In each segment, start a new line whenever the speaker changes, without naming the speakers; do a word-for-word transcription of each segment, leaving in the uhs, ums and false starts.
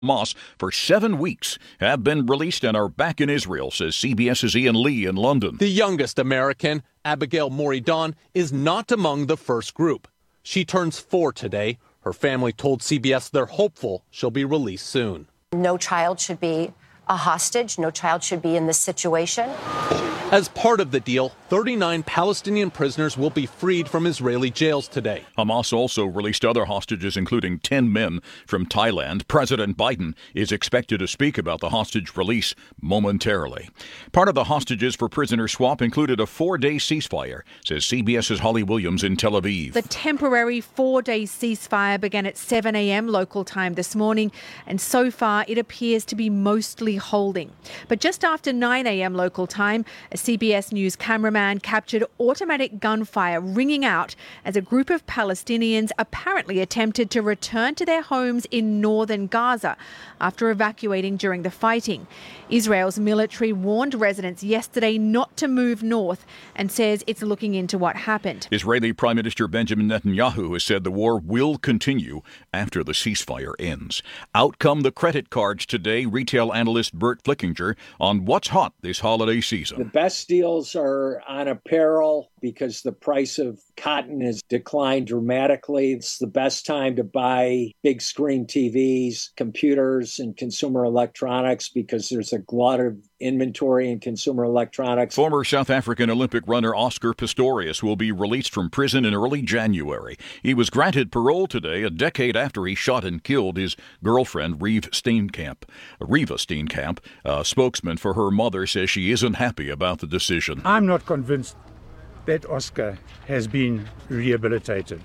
Hamas for seven weeks have been released and are back in Israel, says CBS's Ian Lee in London.
The youngest American, Abigail Mori-Dawn, is not among the first group. She turns four today. Her family told C B S they're hopeful she'll be released soon.
No child should be a hostage. No child should be in this situation.
As part of the deal, thirty-nine Palestinian prisoners will be freed from Israeli jails today.
Hamas also released other hostages, including ten men from Thailand. President Biden is expected to speak about the hostage release momentarily. Part of the hostages for prisoner swap included a four-day ceasefire, says CBS's Holly Williams in Tel Aviv.
The temporary four-day ceasefire began at seven a.m. local time this morning, and so far it appears to be mostly holding. But just after nine a.m. local time, a C B S News cameraman captured automatic gunfire ringing out as a group of Palestinians apparently attempted to return to their homes in northern Gaza after evacuating during the fighting. Israel's military warned residents yesterday not to move north and says it's looking into what happened.
Israeli Prime Minister Benjamin Netanyahu has said the war will continue after the ceasefire ends. Out come the credit cards today. Retail analyst Bert Flickinger on what's hot this holiday season.
The best deals are on apparel because the price of cotton has declined dramatically. It's the best time to buy big screen T Vs, computers, and consumer electronics because there's a glut of inventory in consumer electronics.
Former South African Olympic runner Oscar Pistorius will be released from prison in early January. He was granted parole today, a decade after he shot and killed his girlfriend, Reeve Steenkamp. Reva Steenkamp, a spokesman for her mother, says she isn't happy about the decision.
I'm not convinced that Oscar has been rehabilitated.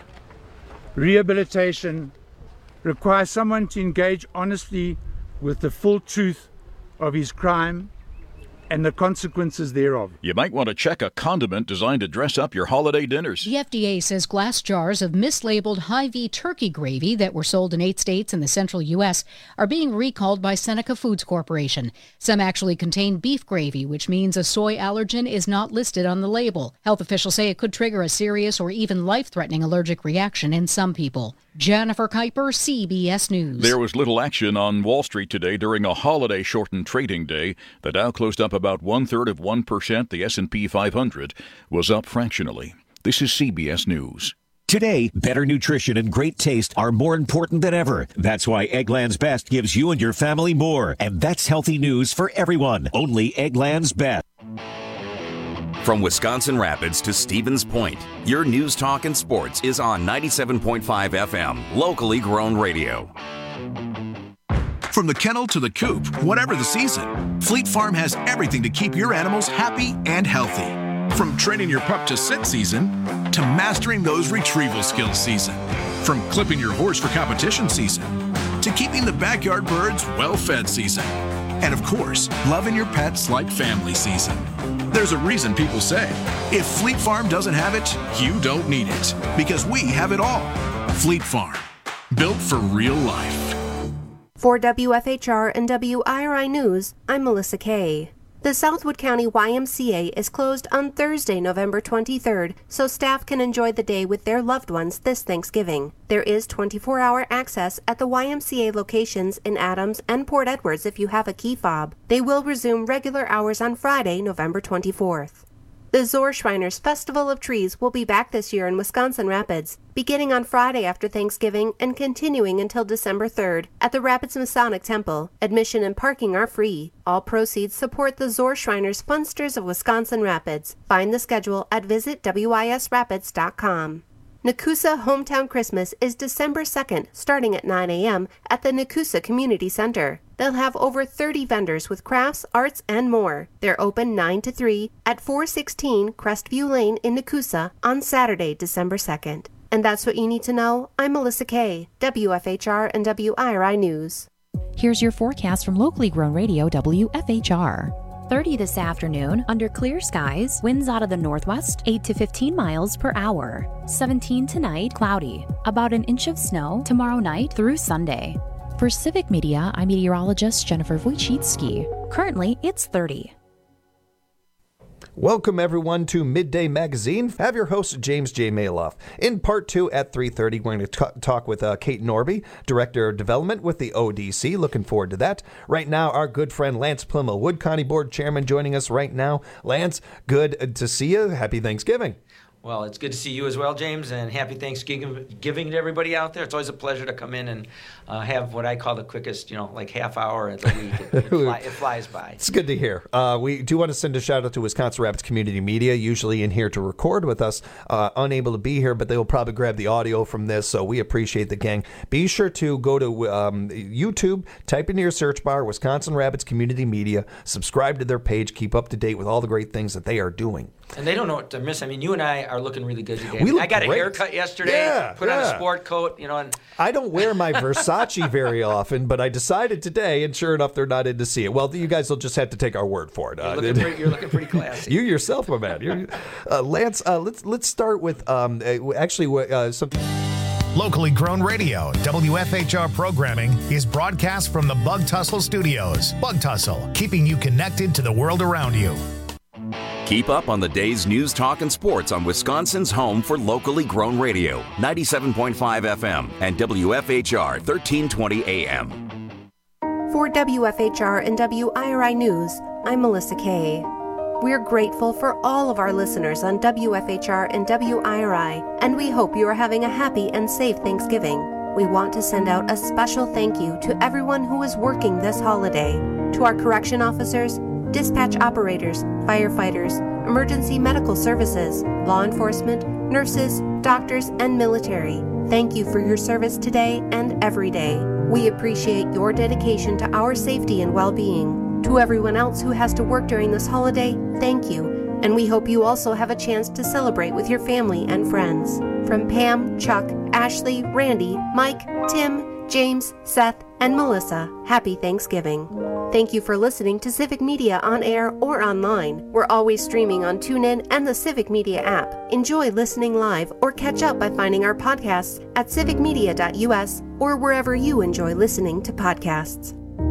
Rehabilitation requires someone to engage honestly with the full truth of his crime and the consequences thereof.
You might want to check a condiment designed to dress up your holiday dinners.
The F D A says glass jars of mislabeled Hy-Vee turkey gravy that were sold in eight states in the central U S are being recalled by Seneca Foods Corporation. Some actually contain beef gravy, which means a soy allergen is not listed on the label. Health officials say it could trigger a serious or even life-threatening allergic reaction in some people. Jennifer Kuiper, C B S News.
There was little action on Wall Street today during a holiday-shortened trading day. The Dow closed up about one-third of one percent. The S and P five hundred was up fractionally. This is C B S News.
Today, better nutrition and great taste are more important than ever. That's why Eggland's Best gives you and your family more. And that's healthy news for everyone. Only Eggland's Best.
From Wisconsin Rapids to Stevens Point, your news, talk, and sports is on ninety-seven point five F M, locally grown radio.
From the kennel to the coop, whatever the season, Fleet Farm has everything to keep your animals happy and healthy. From training your pup to sit season, to mastering those retrieval skills season. From clipping your horse for competition season, to keeping the backyard birds well-fed season. And of course, loving your pets like family season. There's a reason people say, if Fleet Farm doesn't have it, you don't need it. Because we have it all. Fleet Farm. Built for real life.
For W F H R and W I R I News, I'm Melissa Kay. The Southwood County Y M C A is closed on Thursday, November twenty-third, so staff can enjoy the day with their loved ones this Thanksgiving. There is twenty-four hour access at the Y M C A locations in Adams and Port Edwards if you have a key fob. They will resume regular hours on Friday, November twenty-fourth. The Zorschreiners Festival of Trees will be back this year in Wisconsin Rapids, beginning on Friday after Thanksgiving and continuing until December third at the Rapids Masonic Temple. Admission and parking are free. All proceeds support the Zorschreiners Funsters of Wisconsin Rapids. Find the schedule at visit W I S rapids dot com. Nakusa Hometown Christmas is December second, starting at nine a.m. at the Nakusa Community Center. They'll have over thirty vendors with crafts, arts, and more. They're open nine to three at four sixteen Crestview Lane in Nakusa on Saturday, December second. And that's what you need to know. I'm Melissa Kay, W F H R and W I R I News.
Here's your forecast from locally grown radio W F H R. thirty this afternoon, under clear skies, winds out of the northwest, eight to fifteen miles per hour. seventeen tonight, cloudy. About an inch of snow tomorrow night through Sunday. For Civic Media, I'm meteorologist Jennifer Wojcicki. Currently, it's thirty.
Welcome, everyone, to Midday Magazine. I have your host, James J. Maloff. In part two at three thirty, we're going to t- talk with uh, Kate Norby, Director of Development with the O D C. Looking forward to that. Right now, our good friend Lance Plimmel, Wood County Board Chairman, joining us right now. Lance, good to see you. Happy Thanksgiving.
Well, it's good to see you as well, James, and happy Thanksgiving giving to everybody out there. It's always a pleasure to come in and uh, have what I call the quickest, you know, like half hour of the week. It, it, fly, it flies by.
It's good to hear. Uh, we do want to send a shout out to Wisconsin Rapids Community Media, usually in here to record with us, uh, unable to be here, but they will probably grab the audio from this, so we appreciate the gang. Be sure to go to um, YouTube, type into your search bar, Wisconsin Rapids Community Media, subscribe to their page, keep up to date with all the great things that they are doing.
And they don't know what to miss. I mean, you and I are looking really good today.
We look
I got
great.
a haircut yesterday,
yeah,
put
yeah.
on a sport coat, you know. And
I don't wear my Versace very often, but I decided today, and sure enough, they're not in to see it. Well, you guys will just have to take our word for it.
You're,
Uh,
looking, pretty, you're looking pretty classy.
You yourself, my man. You're, uh, Lance, uh, let's let's start with um, uh, actually uh, something.
Locally grown radio, W F H R programming is broadcast from the Bug Tussle Studios. Bug Tussle, keeping you connected to the world around you.
Keep up on the day's news, talk, and sports on Wisconsin's home for locally grown radio, ninety-seven point five F M and W F H R thirteen twenty A M.
For W F H R and W I R I News, I'm Melissa Kay. We're grateful for all of our listeners on W F H R and W I R I, and we hope you are having a happy and safe Thanksgiving. We want to send out a special thank you to everyone who is working this holiday, to our correction officers, dispatch operators, firefighters, emergency medical services, law enforcement, nurses, doctors, and military. Thank you for your service today and every day. We appreciate your dedication to our safety and well-being. To everyone else who has to work during this holiday, thank you. And we hope you also have a chance to celebrate with your family and friends. From Pam, Chuck, Ashley, Randy, Mike, Tim, James, Seth, and Melissa, happy Thanksgiving. Thank you for listening to Civic Media on air or online. We're always streaming on TuneIn and the Civic Media app. Enjoy listening live or catch up by finding our podcasts at civic media dot U S or wherever you enjoy listening to podcasts.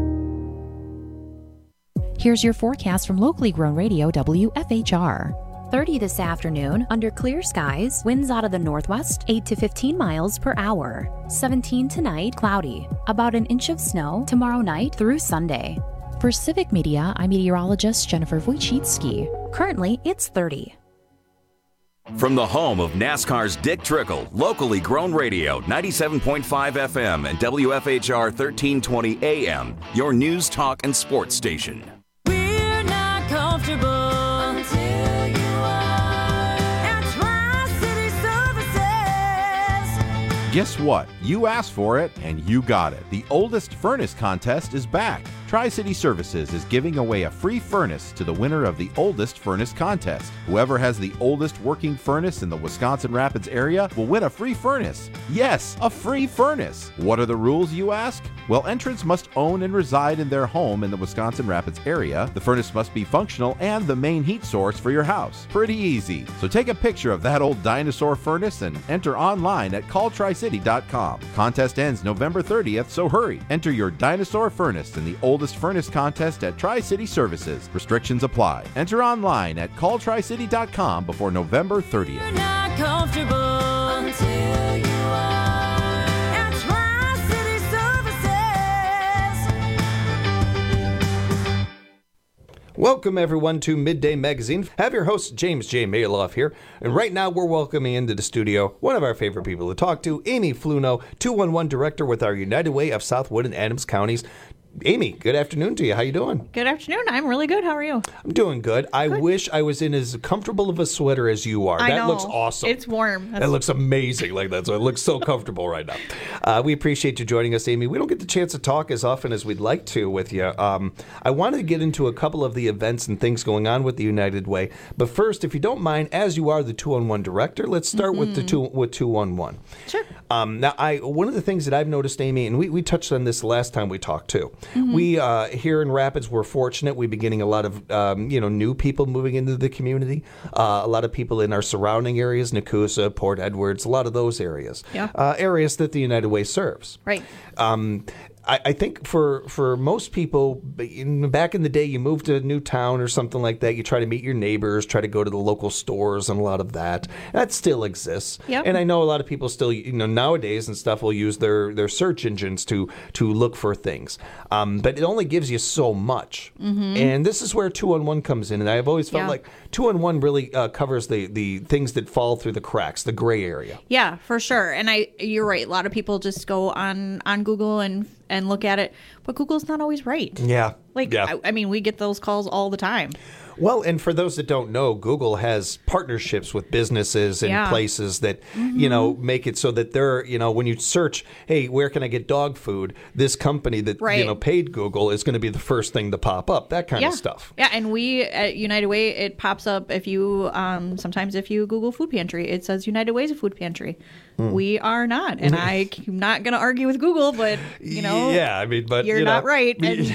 Here's your forecast from locally grown radio W F H R. thirty this afternoon, under clear skies, winds out of the northwest, eight to fifteen miles per hour. seventeen tonight, cloudy. About an inch of snow tomorrow night through Sunday. For Civic Media, I'm meteorologist Jennifer Wojcicki. Currently, it's thirty.
From the home of NASCAR's Dick Trickle, locally grown radio, ninety-seven point five F M and W F H R thirteen twenty A M, your news, talk, and sports station.
We're not comfortable until you are at Tri-City Services.
Guess what? You asked for it, and you got it. The oldest furnace contest is back. Tri-City Services is giving away a free furnace to the winner of the oldest furnace contest. Whoever has the oldest working furnace in the Wisconsin Rapids area will win a free furnace. Yes, a free furnace. What are the rules, you ask? Well, entrants must own and reside in their home in the Wisconsin Rapids area. The furnace must be functional and the main heat source for your house. Pretty easy. So take a picture of that old dinosaur furnace and enter online at call tri city dot com. Contest ends November thirtieth, so hurry. Enter your dinosaur furnace in the oldest furnace contest at Tri-City Services. Restrictions apply. Enter online at call tri city dot com before November thirtieth.
You're not comfortable until you are at Tri-City Services.
Welcome, everyone, to Midday Magazine. I have your host, James J. Maloff here. And right now, we're welcoming into the studio one of our favorite people to talk to, Amy Fluno, two one one Director with our United Way of Southwood and Adams Counties. Amy, good afternoon to you. How you doing?
Good afternoon. I'm really good. How are you?
I'm doing good. I good. wish I was in as comfortable of a sweater as you are.
I
that
know.
looks awesome.
It's warm. That's
that looks amazing like that. So it looks so comfortable right now. Uh, we appreciate you joining us, Amy. We don't get the chance to talk as often as we'd like to with you. Um, I wanted to get into a couple of the events and things going on with the United Way. But first, if you don't mind, as you are the two one one director, let's start mm-hmm. with the two with two one one.
Sure.
Um, now, I one of the things that I've noticed, Amy, and we, we touched on this last time we talked too. Mm-hmm. We uh, here in Rapids, we're fortunate. We've been getting a lot of um, you know new people moving into the community. Uh, a lot of people in our surrounding areas, Nakusa, Port Edwards, a lot of those areas.
Yeah.
Uh, areas that the United Way serves.
Right.
Um, I, I think for for most people, in, back in the day, you moved to a new town or something like that. You try to meet your neighbors, try to go to the local stores, and a lot of that that still exists.
Yep.
And I know a lot of people still, you know, nowadays and stuff will use their, their search engines to to look for things. Um, but it only gives you so much.
Mhm.
And this is where two on one comes in. And I've always felt
Yeah.
like two on one really uh, covers the the things that fall through the cracks, the gray area.
Yeah, for sure. And I, you're right. A lot of people just go on on Google and and look at it, but Google's not always right.
Yeah.
Like,
yeah.
I, I mean, we get those calls all the time.
Well, and for those that don't know, Google has partnerships with businesses and
Yeah.
places that, you know, make it so that they're, you know, when you search, hey, where can I get dog food? This company that, you
Right.
know, paid Google is going to be the first thing to pop up, that kind
yeah.
of stuff.
Yeah, and we at United Way, it pops up if you, um, sometimes if you Google food pantry, it says United Way is a food pantry.
Hmm.
We are not. And I'm not going to argue with Google, but, you know,
Yeah, I mean, but
you're
you know,
not right. And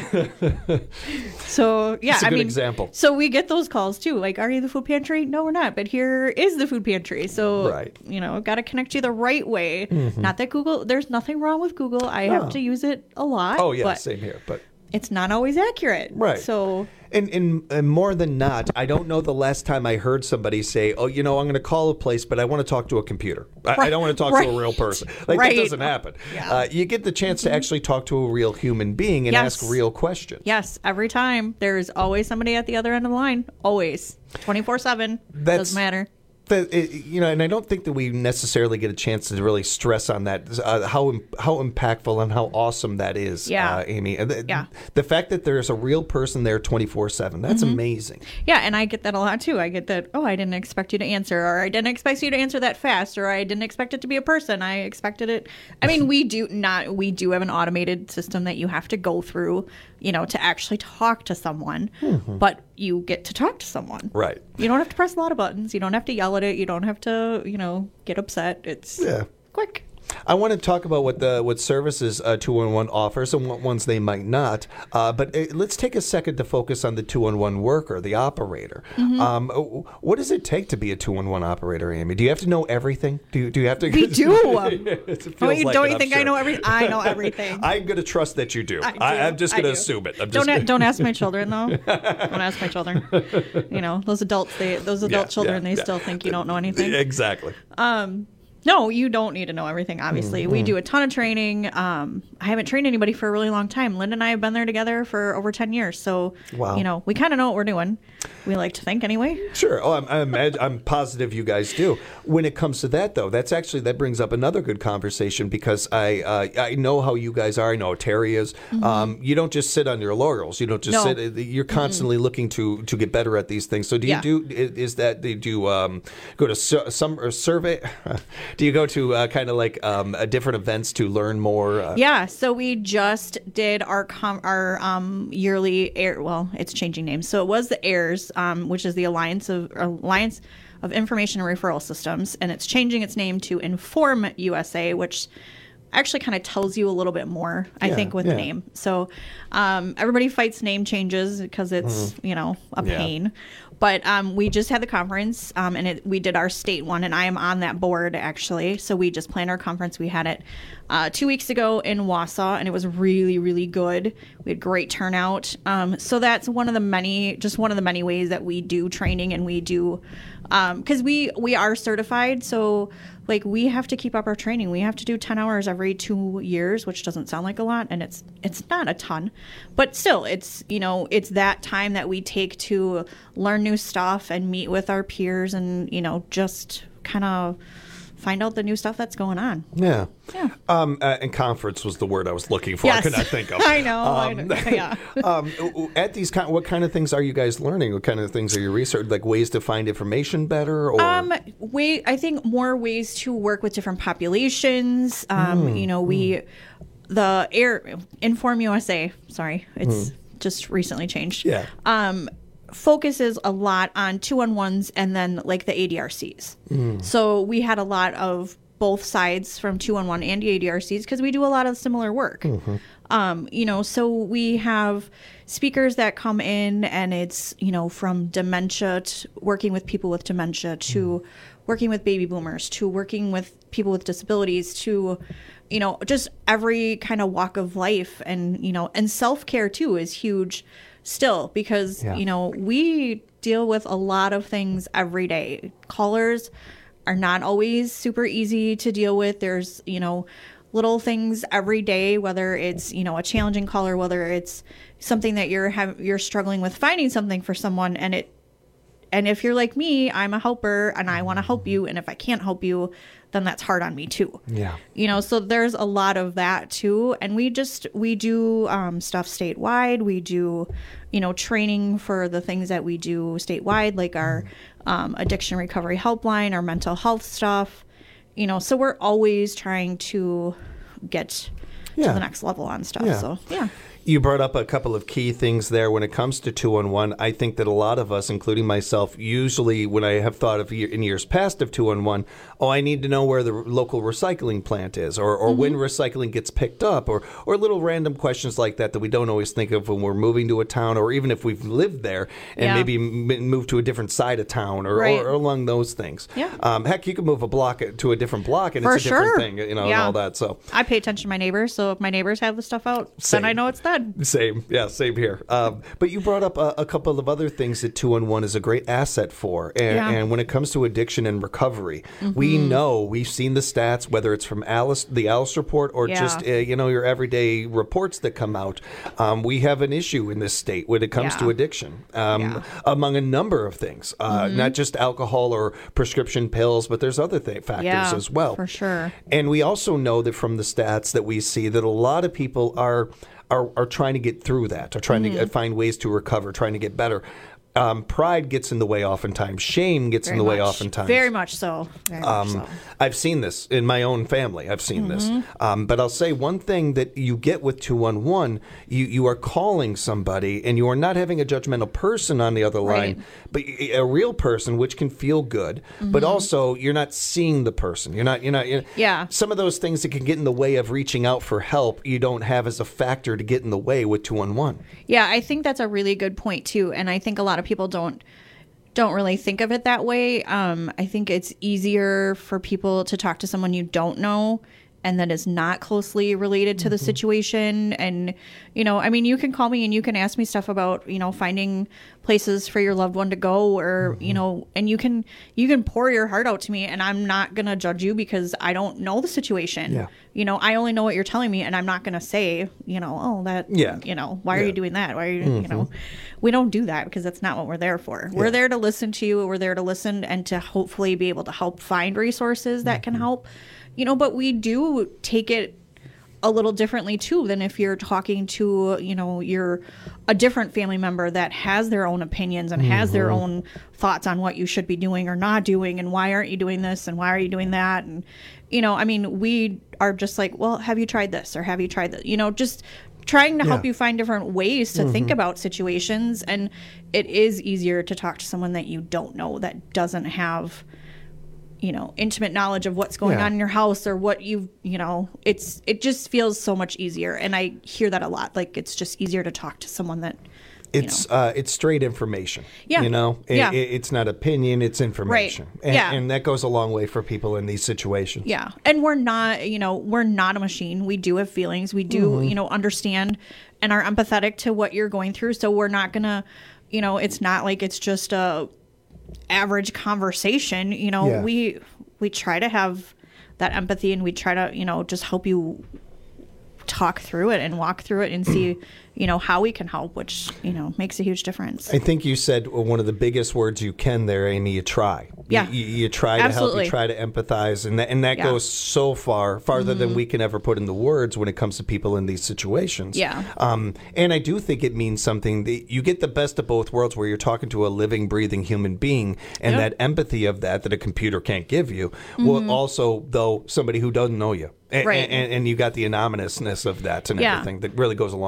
so, yeah,
It's a
I
good
mean,
example.
So we get those calls too. Like, are you the food pantry? No, we're not. But here is the food pantry. So,
Right.
you know, got to connect you the right way.
Mhm.
Not that Google, there's nothing wrong with Google. I
No.
have to use it a lot.
Oh, yeah,
but
same here. But
it's not always accurate.
Right.
So,
And, and and more than not, I don't know the last time I heard somebody say, "Oh, you know, I'm going to call a place, but I want to talk to a computer. I, I
Right,
don't want to talk
right,
to a real person." Like
right.
that doesn't happen.
Yeah.
Uh, you get the chance to actually talk to a real human being and
Yes.
ask real questions.
yes, every time there's always somebody at the other end of the line. Always. twenty-four seven.
That's-
Doesn't matter.
That, it, you know, and I don't think that we necessarily get a chance to really stress on that uh, how im- how impactful and how awesome that is,
Yeah.
uh, Amy. And the,
Yeah.
the fact that there's a real person there twenty-four seven, that's
Mhm.
amazing.
Yeah, and I get that a lot too. I get that, oh, I didn't expect you to answer, or I didn't expect you to answer that fast, or I didn't expect it to be a person. I expected it. I mean, we do not, we do have an automated system that you have to go through, you know, to actually talk to someone,
Mhm.
but you get to talk to someone.
Right.
You don't have to press a lot of buttons. You don't have to yell at it. You don't have to, you know, get upset. It's
Yeah.
quick.
I want to talk about what the what services uh, two one one offers and what ones they might not. Uh, but uh, let's take a second to focus on the two one one worker, the operator.
Mhm.
Um, what does it take to be a two one one operator, Amy? Do you have to know everything? Do you, do you have to?
We do.
It feels
Oh, you
like
don't
it,
you
I'm
think I
sure.
know everything? I know everything.
I'm going to trust that you do.
I do.
I, I'm just
I
going to
do.
assume it. I'm just
Don't a,
gonna-
don't ask my children though. Don't ask my children. You know, those adults. They those adult
Yeah,
children.
yeah,
they
yeah.
still think you don't know anything.
Exactly.
Um, no, you don't need to know everything. Obviously, we
Mhm.
do a ton of training. Um, I haven't trained anybody for a really long time. Linda and I have been there together for over ten years. So,
Wow.
you know, we kind of know what we're doing. We like to think anyway.
Sure. Oh, I'm, I'm, imag- I'm positive you guys do. When it comes to that, though, that's actually that brings up another good conversation because I uh, I know how you guys are. I know how Terry is.
Mhm.
Um, you don't just sit on your laurels. You don't just
No.
sit. You're constantly looking to to get better at these things. So do you
Yeah.
do? i- Is that do you um, go to su- some or survey? Do you go to uh, kind of like um, uh, different events to learn more? Uh,
Yeah, so we just did our com- our um, yearly air. Well, it's changing names. So it was the A I R S, um, which is the Alliance of Alliance of Information and Referral Systems, and it's changing its name to Inform U S A, which actually kind of tells you a little bit more, I
Yeah,
think, with
yeah.
the name. So um, everybody fights name changes because it's,
Mhm.
you know, a
Yeah.
pain. But um, we just had the conference, um, and it, we did our state one, and I am on that board, actually. So we just planned our conference. We had it uh, two weeks ago in Wausau, and it was really, really good. We had great turnout. Um, so that's one of the many, just one of the many ways that we do training, and we do, because we, we are certified, so like we have to keep up our training. We have to do ten hours every two years, which doesn't sound like a lot, and it's it's not a ton, but still, it's you know it's that time that we take to learn new stuff and meet with our peers, and you know just kind of find out the new stuff that's going on.
Yeah.
Yeah.
Um, uh, and conference was the word I was looking for. I
Yes.
could not think of.
I know, I
Um,
know. Yeah.
um, at these, kind, what kind of things are you guys learning? What kind of things are you researching? Like ways to find information better, or
Um, way I think more ways to work with different populations. Um,
Mm,
you know, we the air Inform U S A. Sorry, it's
Mm.
just recently changed.
Yeah.
Um, focuses a lot on two on ones and then like the A D R Cs.
Mm.
So we had a lot of both sides from two on one and the A D R Cs because we do a lot of similar work. Um, you know, so we have speakers that come in and it's, you know, from dementia to working with people with dementia to working with baby boomers to working with people with disabilities to you know, just every kind of walk of life, and, you know, and self-care too is huge still, because,
Yeah.
you know, we deal with a lot of things every day. Callers are not always super easy to deal with. There's, you know, little things every day, whether it's, you know, a challenging caller, whether it's something that you're have, you're struggling with finding something for someone, and it and if you're like me, I'm a helper and I want to help you, and if I can't help you, then that's hard on me too.
Yeah.
You know, so there's a lot of that too. And we just, we do um, stuff statewide. We do, you know, training for the things that we do statewide, like our um, addiction recovery helpline, our mental health stuff, you know, so we're always trying to get
Yeah.
to the next level on stuff.
Yeah.
So, yeah.
You brought up a couple of key things there when it comes to two one one. I think that a lot of us, including myself, usually when I have thought of year, in years past of two one one, oh, I need to know where the local recycling plant is, or, or when recycling gets picked up, or, or little random questions like that that we don't always think of when we're moving to a town, or even if we've lived there and
Yeah.
maybe m- moved to a different side of town, or,
Right.
or, or along those things.
Yeah.
Um, heck, you can move a block to a different block and
For
it's a different
sure.
thing, you know, and
Yeah.
all that. So
I pay attention to my neighbors. So if my neighbors have the stuff out,
Same.
then I know it's done.
Same, yeah, same here. Um, but you brought up a, a couple of other things that two one one is a great asset for. And,
Yeah.
and when it comes to addiction and recovery, we
Mhm.
know, we've seen the stats, whether it's from Alice, the Alice report, or
Yeah.
just, uh, you know, your everyday reports that come out. Um, we have an issue in this state when it comes
Yeah.
to addiction, um, among a number of things, uh,
Mhm.
not just alcohol or prescription pills, but there's other th- factors
Yeah,
as well.
for sure.
And we also know that from the stats that we see that a lot of people are are, are trying to get through that, are trying to
Mhm.
find ways to recover, trying to get better. Um, pride gets in the way oftentimes. Shame gets
Very
in the way
much.
oftentimes.
Very much so. Very much
Um,
so.
I've seen this in my own family. I've seen this.
Mhm.
Um, but I'll say one thing that you get with two one one, you, you are calling somebody and you are not having a judgmental person on the other
Right.
line, but a real person, which can feel good, but
Mhm.
also you're not seeing the person. You're not, you're not, you're,
Yeah.
some of those things that can get in the way of reaching out for help, you don't have as a factor to get in the way with two one one.
Yeah, I think that's a really good point too, and I think a lot of people don't don't really think of it that way. Um, I think it's easier for people to talk to someone you don't know and that is not closely related to the situation. And, you know, I mean, you can call me and you can ask me stuff about, you know, finding places for your loved one to go, or, you know, and you can, you can pour your heart out to me and I'm not going to judge you because I don't know the situation.
Yeah.
You know, I only know what you're telling me, and I'm not going to say, you know, oh, that,
Yeah.
you know, why are
Yeah.
you doing that? Why are you, you know,
Mhm.
we don't do that because that's not what we're there for. We're
Yeah.
there to listen to you. We're there to listen and to hopefully be able to help find resources that
Mm-hmm.
can help, you know, but we do take it a little differently too than if you're talking to, you know, you're a different family member that has their own opinions and has their
Mhm.
own thoughts on what you should be doing or not doing, and why aren't you doing this and why are you doing that. And, you know, I mean, we are just like, well, have you tried this or have you tried that? You know, just trying to help
Yeah.
you find different ways to think
Mhm.
about situations. And it is easier to talk to someone that you don't know, that doesn't have, you know, intimate knowledge of what's going
Yeah.
on in your house or what you, you know, it's, it just feels so much easier. And I hear that a lot. Like, it's just easier to talk to someone that,
It's uh, it's straight information.
Yeah.
You know, It-
Yeah.
it- it's not opinion, it's information. And,
Yeah.
and that goes a long way for people in these situations.
yeah. And we're not, you know, we're not a machine. We do have feelings. We do,
Mhm.
you know, understand and are empathetic to what you're going through. So we're not going to, you know, it's not like it's just a average conversation. You know,
Yeah.
we, we try to have that empathy, and we try to, you know, just help you talk through it and walk through it and see, you know, how we can help, which, you know, makes a huge difference.
I think you said one of the biggest words you can there, Amy. You try.
Yeah.
You, you, you try to help.
Absolutely.
You try to empathize, and that and that
Yeah.
goes so far, farther than
Mhm.
we can ever put into words when it comes to people in these situations.
Yeah.
Um, and I do think it means something. That you get the best of both worlds, where you're talking to a living, breathing human being, and
Yep.
that empathy of that that a computer can't give you.
Mhm.
Well, also though somebody who doesn't know you, and,
Right.
and, and you got the anonymousness of that and
Yeah.
everything that really goes a long way.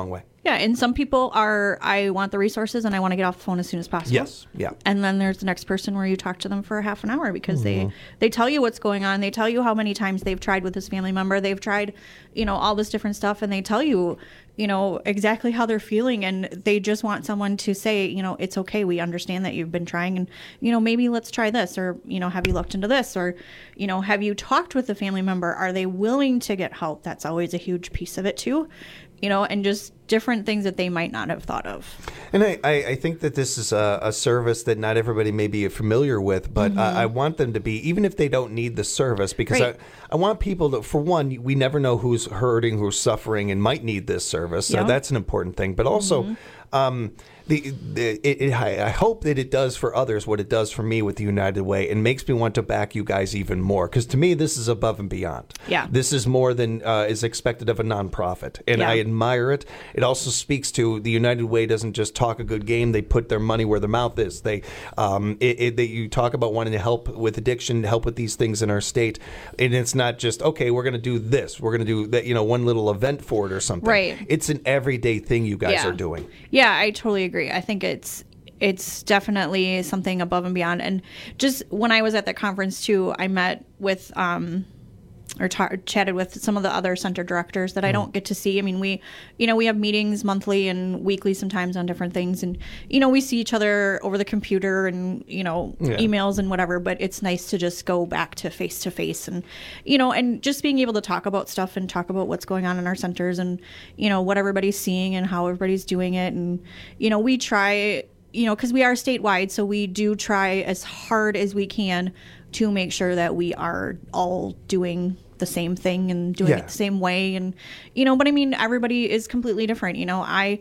Yeah, and some people are, I want the resources and I want to get off the phone as soon as possible.
Yes, yeah.
And then there's the next person where you talk to them for a half an hour because
Mhm.
they, they tell you what's going on. They tell you how many times they've tried with this family member. They've tried, you know, all this different stuff. And they tell you, you know, exactly how they're feeling. And they just want someone to say, you know, it's okay. We understand that you've been trying. And, you know, maybe let's try this. Or, you know, have you looked into this? Or, you know, have you talked with the family member? Are they willing to get help? That's always a huge piece of it, too. You know, and just different things that they might not have thought of.
And I, I, I think that this is a, a service that not everybody may be familiar with, but
Mhm.
I, I want them to be, even if they don't need the service, because
Right.
I, I want people to, for one, we never know who's hurting, who's suffering, and might need this service. So
Yeah.
that's an important thing. But also,
Mhm.
um, the, the it, it, I I hope that it does for others what it does for me with the United Way, and makes me want to back you guys even more. Because to me, this is above and beyond.
Yeah.
This is more than uh, is expected of a nonprofit, and
Yeah.
I admire it. It also speaks to the United Way doesn't just talk a good game; they put their money where their mouth is. They, um, it, it, they, you talk about wanting to help with addiction, help with these things in our state, and it's not just okay. We're going to do this. We're going to do that. You know, one little event for it or something.
Right.
It's an everyday thing you guys
Yeah.
are doing.
Yeah, I totally agree. I think it's it's definitely something above and beyond. And just when I was at the conference too, I met with um or ta- chatted with some of the other center directors that I don't get to see. I mean, we, you know, we have meetings monthly and weekly sometimes on different things, and you know, we see each other over the computer and you know,
Yeah.
emails and whatever. But it's nice to just go back to face to face, and you know, and just being able to talk about stuff and talk about what's going on in our centers and you know what everybody's seeing and how everybody's doing it, and you know, we try. You know, because we are statewide, so we do try as hard as we can to make sure that we are all doing the same thing and doing
Yeah.
it the same way. And, you know, but I mean, everybody is completely different. You know, I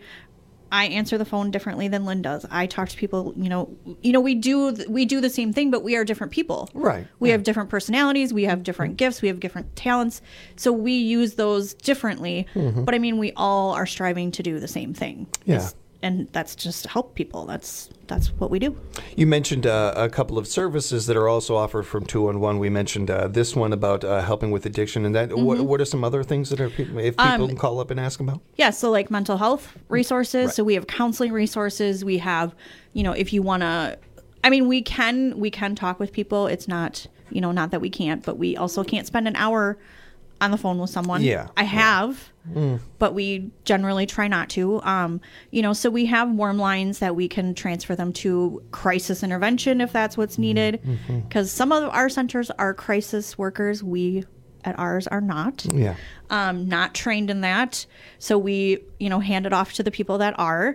I answer the phone differently than Lynn does. I talk to people, you know, you know, we do we do the same thing, but we are different people.
Right.
We have different personalities. We have different gifts. We have different talents. So we use those differently.
Mhm.
But I mean, we all are striving to do the same thing.
Yeah.
It's- and that's just help people. That's that's what we do.
You mentioned uh, a couple of services that are also offered from two one one. We mentioned uh, this one about uh, helping with addiction, and that. What,
Mhm.
what are some other things that are pe- if people
Um,
can call up and ask about?
Yeah, so like mental health resources.
Right.
So we have counseling resources. We have, you know, if you want to, I mean, we can we can talk with people. It's not, you know, not that we can't, but we also can't spend an hour on the phone with someone.
Yeah,
I have,
Mm.
but we generally try not to. Um, you know, so we have warm lines that we can transfer them to crisis intervention if that's what's needed.
Mhm.
Because some of our centers are crisis workers. We at ours are not.
Yeah.
Um, not trained in that. So we, you know, hand it off to the people that are.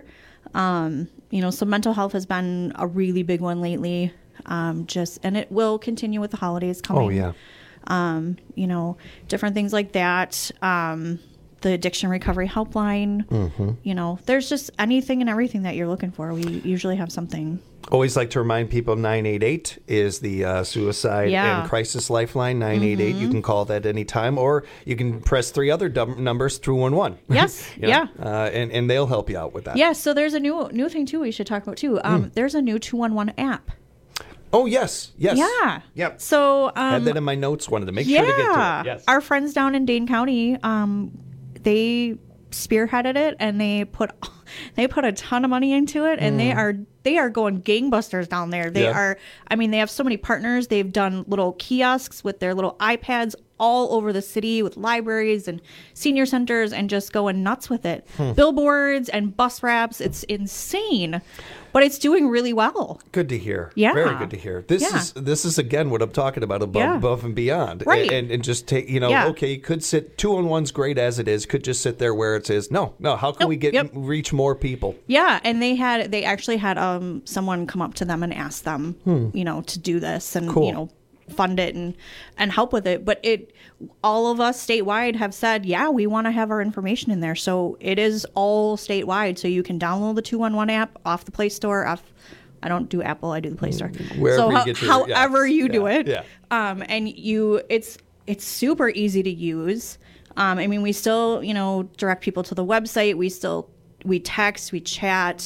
Um, you know, so mental health has been a really big one lately. Um, just and it will continue with the holidays coming.
Oh yeah.
Um, you know, different things like that. Um, the addiction recovery helpline.
Mhm.
You know, there's just anything and everything that you're looking for. We usually have something.
Always like to remind people nine eight eight is the uh, suicide
Yeah.
and crisis lifeline. nine eight eight. You
Mhm.
can call that anytime, or you can press three other dum- numbers through one one.
Yes,
You know,
yeah.
Uh, and and they'll help you out with that.
Yeah. So there's a new new thing too we should talk about too. Um,
Mm.
There's a new two one one app.
Oh yes, yes.
Yeah.
Yep.
So um,
Had that in my notes. Wanted to make
yeah,
sure to get to it. Yes.
Our friends down in Dane County, um, they spearheaded it and they put they put a ton of money into it, and they
Mm.
are they are going gangbusters down there. They
Yeah.
are. I mean, they have so many partners. They've done little kiosks with their little iPads all over the city with libraries and senior centers, and just going nuts with it.
Hmm.
Billboards and bus wraps. It's insane, but it's doing really well.
Good to hear.
Yeah.
Very good to hear. This
Yeah.
is this is again what I'm talking about above,
Yeah.
above and beyond.
Right.
And, and just take, you know,
Yeah.
okay, you could sit two on one's great as it is, could just sit there where it says, no, no, how can we get reach more people?
Yeah, and they had they actually had um someone come up to them and ask them,
Hmm.
you know, to do this and
Cool.
you know fund it and and help with it. But it all of us statewide have said, yeah, we want to have our information in there. So it is all statewide. So you can download the two one one app off the Play Store. Off, I don't do Apple. I do the Play Store.
Wherever
so
you
ho-
get your- yes,
however you
yeah,
do it,
yeah.
um, and you it's it's super easy to use. Um, I mean, we still, you know, direct people to the website. We still we text, we chat.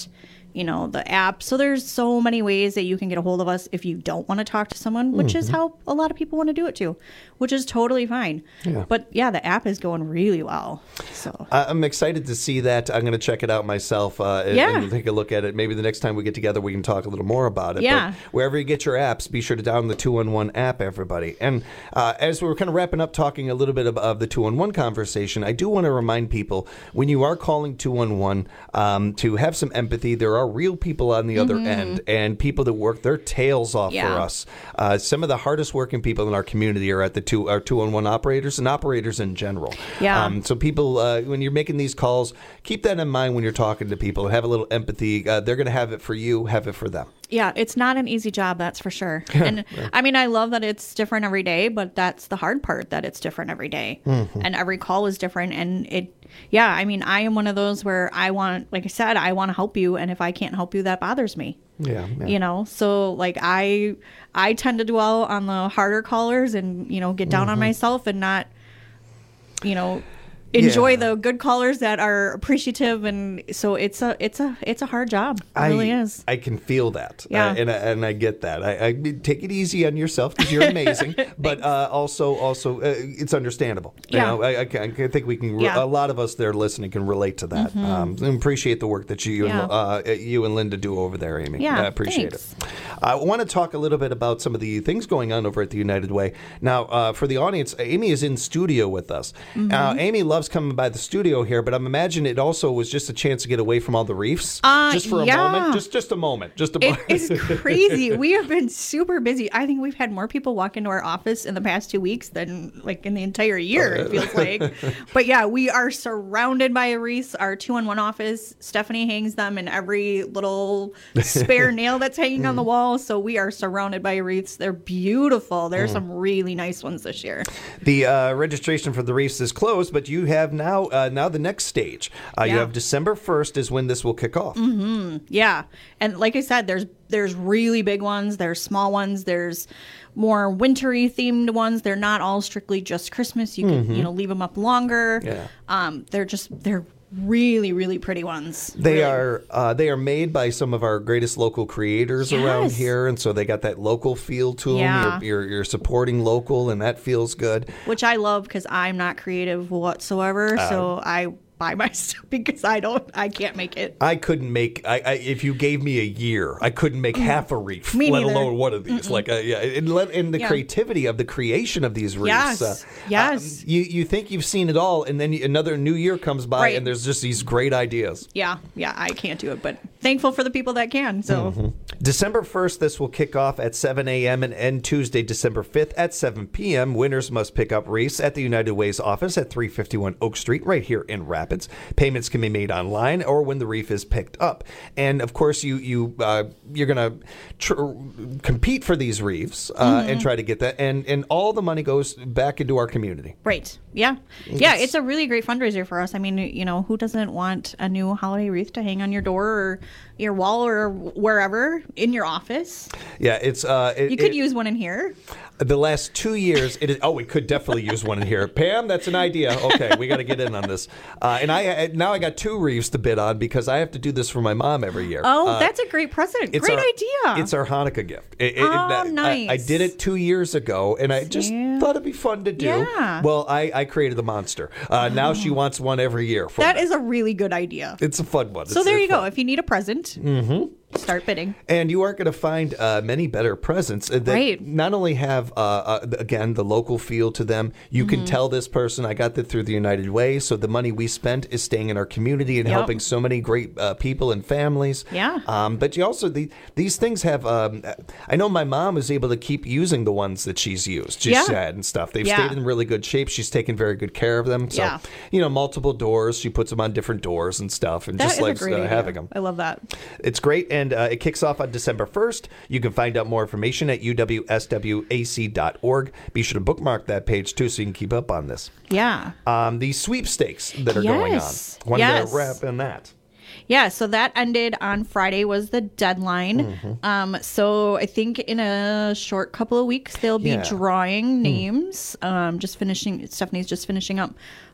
you know, the app. So there's so many ways that you can get a hold of us if you don't want to talk to someone, which is
Mhm.
how a lot of people want to do it too, which is totally fine.
Yeah.
But yeah, the app is going really well. So
I- I'm excited to see that. I'm going to check it out myself uh, and,
Yeah.
and take a look at it. Maybe the next time we get together, we can talk a little more about it.
Yeah.
But wherever you get your apps, be sure to download the two one one app, everybody. And uh, as we were kind of wrapping up talking a little bit of, of the two one one conversation, I do want to remind people, when you are calling two one one, um, to have some empathy. There are real people on the other
Mhm.
end, and people that work their tails off
Yeah.
for us. Uh, some of the hardest working people in our community are at the two, our two one one operators and operators in general.
Yeah.
Um, so people, uh, when you're making these calls, keep that in mind when you're talking to people. Have a little empathy. Uh, they're going to have it for you. Have it for them.
yeah, it's not an easy job, that's for sure. And I mean, I love that it's different every day, but that's the hard part, that it's different every day.
Mhm.
And every call is different. And it, yeah, I mean, I am one of those where I want, like I said, I want to help you. And if I can't help you, that bothers me.
Yeah, yeah.
You know, so like I, I tend to dwell on the harder callers and, you know, get down on
Mhm.
myself and not, you know, enjoy
Yeah.
the good callers that are appreciative. And so it's a, it's a, it's a hard job. It really
I,
is.
I can feel that.
Yeah.
Uh, and, I, and I get that. I, I take it easy on yourself because you're amazing. but uh, also, also, uh, it's understandable.
Yeah.
You know, I, I, can- I think we can.
Yeah.
A lot of us there listening can relate to that.
Mhm.
Um, and appreciate the work that you,
Yeah.
and, uh, you and Linda do over there, Amy.
Yeah,
I appreciate
thanks.
it. I want to talk a little bit about some of the things going on over at the United Way. Now, uh, for the audience, Amy is in studio with us.
Mhm.
Uh, Amy loves coming by the studio here, but I'm imagining it also was just a chance to get away from all the reefs.
Uh,
just for a
yeah.
moment. Just just a moment. Just a
It
moment.
is crazy. We have been super busy. I think we've had more people walk into our office in the past two weeks than like in the entire year, it feels like. But yeah, we are surrounded by wreaths. Our two in one office, Stephanie hangs them in every little spare nail that's hanging on the wall. So we are surrounded by wreaths. They're beautiful. There's
Mm.
some really nice ones this year.
The uh, registration for the reefs is closed, but you have now uh, now the next stage. Uh, You
Yeah.
have December first is when this will kick off.
hmm Yeah, and like I said, there's there's really big ones. There's small ones. There's more wintry themed ones. They're not all strictly just Christmas. You can
Mhm.
you know leave them up longer.
Yeah.
Um, they're just they're really really pretty ones.
They
Really.
are uh, they are made by some of our greatest local creators around
Yes.
here, and so they got that local feel to them.
Yeah.
You're, you're, you're supporting local, and that feels good.
Which I love because I'm not creative whatsoever.
Uh,
so I buy my stuff because I don't I can't make it.
I couldn't make. I, I if you gave me a year, I couldn't make half a reef,
Mm. Me
let
neither.
alone one of these.
Mm-mm.
Like, uh, yeah, and, let, and the
Yeah.
creativity of the creation of these reefs.
Yes.
uh,
Yes.
um, you you think you've seen it all, and then you, another new year comes by,
Right.
and there's just these great ideas.
Yeah, yeah, I can't do it, but thankful for the people that can. So
Mhm. December first, this will kick off at seven a.m. and end Tuesday, December fifth at seven p.m. Winners must pick up wreaths at the United Way's office at three fifty-one Oak Street, right here in Rapids. Payments can be made online or when the wreath is picked up. And of course, you you uh, you're gonna tr- compete for these wreaths uh,
Mhm.
and try to get that, and and all the money goes back into our community.
Right. Yeah. Yeah. It's a really great fundraiser for us. I mean, you know, who doesn't want a new holiday wreath to hang on your door or your wall or wherever in your office?
Yeah, it's uh, it,
You could
it-
use one in here.
The last two years, it is. Oh, we could definitely use one in here. Pam, that's an idea. Okay, we got to get in on this. Uh, and I I- now I got two wreaths to bid on because I have to do this for my mom every year.
Oh,
Uh,
that's a great present.
it's
Great
our-
idea.
It's our Hanukkah gift. It- it-
Oh,
I- I,
nice.
did it two years ago, and I just thought it'd be fun to do.
Yeah.
Well, I, I created the monster. Uh, Now she wants one every year. For
That is a really good idea.
It's a fun one.
So
It's-
there
it's
you go.
fun.
If you need a present,
Mm-hmm.
start bidding.
And you aren't going to find uh, many better presents uh, that
Right.
not only have, uh, uh, again, the local feel to them. You can
Mhm.
tell this person, I got that through the United Way, so the money we spent is staying in our community and
Yep.
helping so many great uh, people and families.
Yeah.
Um, but you also, the, these things have, um, I know my mom was able to keep using the ones that she's used, she
Yeah.
said, and stuff. They've
Yeah.
stayed in really good shape. She's taken very good care of them. So,
Yeah.
you know, multiple doors. She puts them on different doors and stuff and
That
just
is a
likes
great
uh,
idea.
having them.
I love that.
It's great, and uh, it kicks off on December first. You can find out more information at U W S W A C dot org. Be sure to bookmark that page, too, so you can keep up on this.
Yeah.
Um, the sweepstakes that are going on.
Yes.
Wanted
Yes.
to wrap in that.
Yeah, so that ended on Friday was the deadline.
Mhm.
Um, so I think in a short couple of weeks they'll be
Yeah.
drawing names. Um, just finishing. Stephanie's just finishing up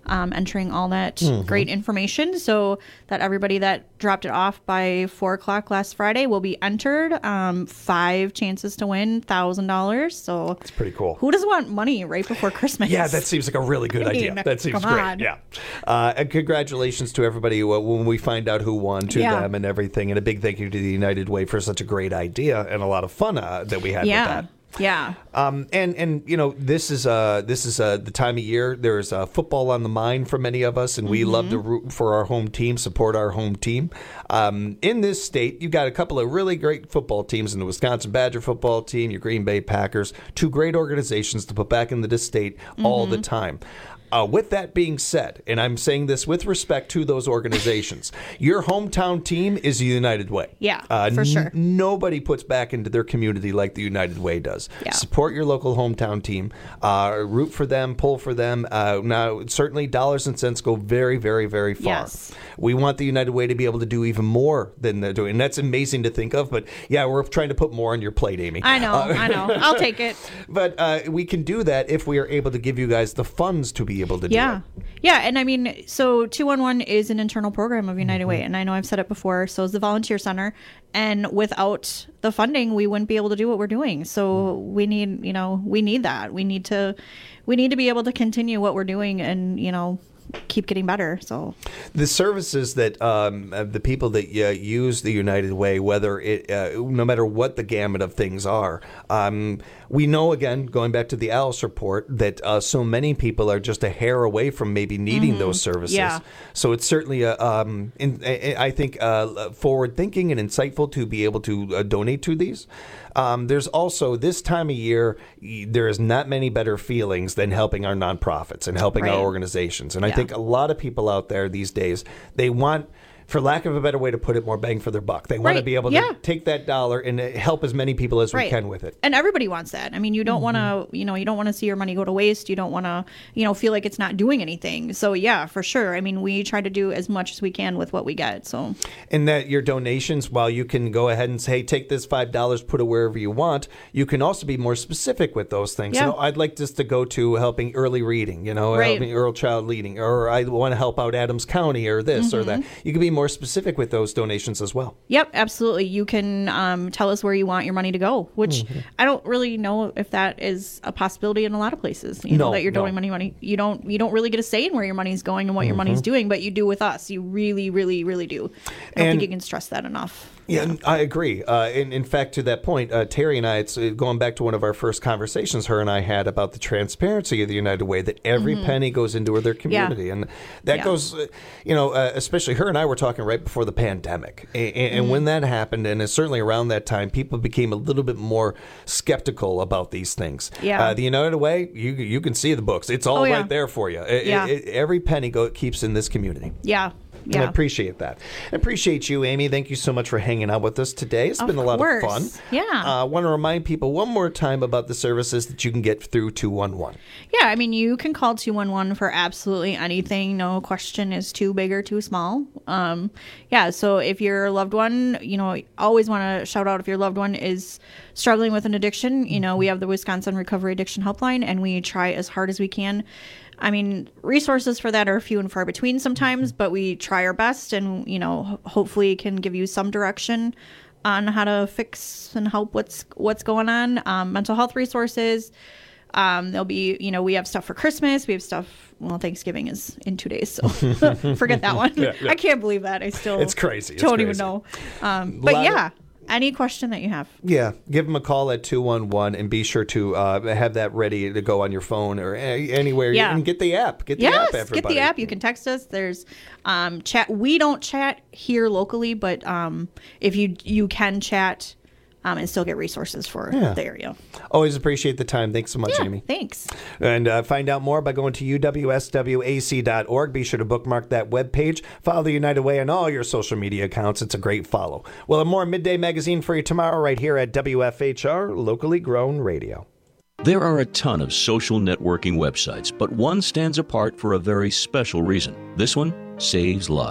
um, entering all that
Mhm.
great information so that everybody that dropped it off by four o'clock last Friday will be entered. Um, five chances to win one thousand dollars. So
it's pretty cool.
Who doesn't want money right before Christmas?
Yeah, that seems like a really good
I mean,
idea. That seems
come
great.
on.
Yeah. Uh, and congratulations to everybody who, uh, when we find out who won, to
Yeah.
them and everything. And a big thank you to the United Way for such a great idea and a lot of fun uh, that we had
Yeah.
with that.
Yeah.
Um, and and you know this is uh this is uh the time of year. There's uh, football on the mind for many of us, and we
Mhm.
love to root for our home team, support our home team. Um, in this state, you've got a couple of really great football teams in the Wisconsin Badger football team, your Green Bay Packers, two great organizations to put back into this state all the
Mhm.
time. Uh, with that being said, and I'm saying this with respect to those organizations, your hometown team is the United Way.
Yeah,
Uh,
for
n-
sure.
Nobody puts back into their community like the United Way does.
Yeah.
Support your local hometown team. Uh, root for them, pull for them. Uh, now, certainly dollars and cents go very, very, very far.
Yes.
We want the United Way to be able to do even more than they're doing. And that's amazing to think of. But yeah, we're trying to put more on your plate, Amy.
I know,
Uh,
I know. I'll take it.
But uh, we can do that if we are able to give you guys the funds to be able to do
Yeah.
it.
Yeah. And I mean, so two one one is an internal program of United
Mm-hmm.
Way. And I know I've said it before. So is the Volunteer Center. And without the funding, we wouldn't be able to do what we're doing. So we need, you know, we need that. We need to, we need to be able to continue what we're doing and, you know, keep getting better. So
The services that um, uh, the people that uh, use the United Way, whether it, uh, no matter what the gamut of things are, um, we know, again, going back to the Alice report, that uh, so many people are just a hair away from maybe needing
Mhm.
those services.
Yeah.
So it's certainly, a, um, in, I I think, uh, forward thinking and insightful to be able to uh, donate to these. Um, there's also, this time of year, y- there is not many better feelings than helping our nonprofits and helping
Right.
our organizations. And I
Yeah.
think a lot of people out there these days, they want, for lack of a better way to put it, more bang for their buck. They want to
Right.
be able
Yeah.
to take that dollar and uh, help as many people as we
Right.
can with it.
And everybody wants that. I mean, you don't want
Mm-hmm.
to, you know, you don't want to see your money go to waste. You don't want to, you know, feel like it's not doing anything. So yeah, for sure. I mean, we try to do as much as we can with what we get. So
And that your donations, while you can go ahead and say, hey, take this five dollars, put it wherever you want, you can also be more specific with those things.
Yeah.
You know, I'd like this to go to helping early reading, you know,
Right.
helping early child leading, or I want to help out Adams County or this or that.
Mhm.
You can be more specific with those donations as well.
Yep, absolutely. You can um, tell us where you want your money to go, which
Mhm.
I don't really know if that is a possibility in a lot of places. You know,
No,
that you're
no.
doing money, money. You don't, you don't really get a say in where your money's going and what your money's
Mhm.
doing, but you do with us. You really, really, really do. I don't
And-
think you can stress that enough.
Yeah, and I agree. Uh, in, in fact, to that point, uh, Terry and I, it's uh, going back to one of our first conversations her and I had about the transparency of the United Way, that every
Mhm.
penny goes into their community. And that
Yeah.
goes, uh, you know, uh, especially her and I were talking right before the pandemic. And, and
Mhm.
when that happened, and it's certainly around that time, people became a little bit more skeptical about these things.
Yeah.
Uh, the United Way, you you can see the books. It's all
Oh, yeah.
right there for you. It-
Yeah.
it- every penny go, keeps in this community.
Yeah.
And I
Yeah.
appreciate that. I appreciate you, Amy. Thank you so much for hanging out with us today. It's
Of
been a lot
course.
of fun.
Yeah.
I uh, want to remind people one more time about the services that you can get through two one one.
Yeah, I mean, you can call two one one for absolutely anything. No question is too big or too small. Um, yeah, so if your loved one, you know, always want to shout out if your loved one is struggling with an addiction, you know, we have the Wisconsin Recovery Addiction Helpline, and we try as hard as we can. I mean, resources for that are few and far between sometimes, but we try our best and, you know, ho- hopefully can give you some direction on how to fix and help what's what's going on. Um, mental health resources. Um, there'll be, you know, we have stuff for Christmas. We have stuff. Well, Thanksgiving is in two days, so forget that one.
Yeah, yeah.
I can't believe that. I still
It's crazy. It's
don't even
crazy.
know. Um, but
Lot of-
yeah, any question that you have.
Yeah, give them a call at two one one and be sure to uh, have that ready to go on your phone or a- anywhere.
Yeah.
And get the app. Get the
yes,
app,
get
everybody.
the app. You can text us. There's um, chat. We don't chat here locally, but um, if you you can chat um, and still get resources for
Yeah.
the area.
Always appreciate the time. Thanks so much,
Yeah,
Amy.
Thanks.
And uh, find out more by going to U W S W A C dot org. Be sure to bookmark that webpage. Follow the United Way on all your social media accounts. It's a great follow. We'll have more Midday Magazine for you tomorrow right here at W F H R, locally grown radio.
There are a ton of social networking websites, but one stands apart for a very special reason. This one saves lives.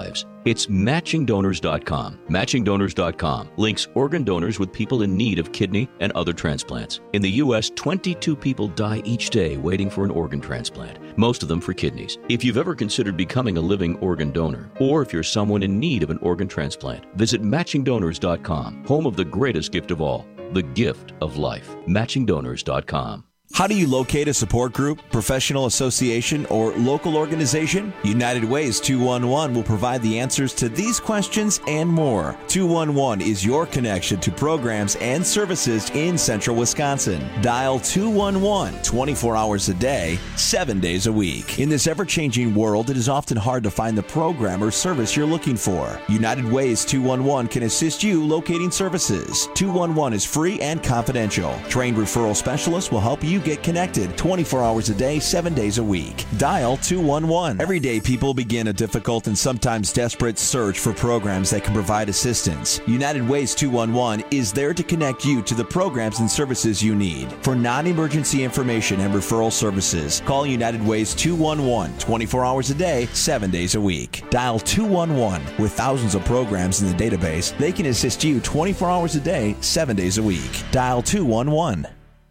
It's matching donors dot com. matching donors dot com links organ donors with people in need of kidney and other transplants. In the U S, twenty-two people die each day waiting for an organ transplant, most of them for kidneys. If you've ever considered becoming a living organ donor, or if you're someone in need of an organ transplant, visit matching donors dot com, home of the greatest gift of all, the gift of life. matching donors dot com.
How do you locate a support group, professional association, or local organization? United Way's two one one will provide the answers to these questions and more. two one one is your connection to programs and services in central Wisconsin. Dial two one one twenty-four hours a day, seven days a week. In this ever-changing world, it is often hard to find the program or service you're looking for. United Way's two one one can assist you locating services. two one one is free and confidential. Trained referral specialists will help you get connected twenty-four hours a day, seven days a week. Dial two one one. Every day, people begin a difficult and sometimes desperate search for programs that can provide assistance. United Way's two one one is there to connect you to the programs and services you need. For non-emergency information and referral services, call United Way's two one one twenty-four hours a day, seven days a week. Dial two one one. With thousands of programs in the database, they can assist you twenty-four hours a day, seven days a week. Dial two one one.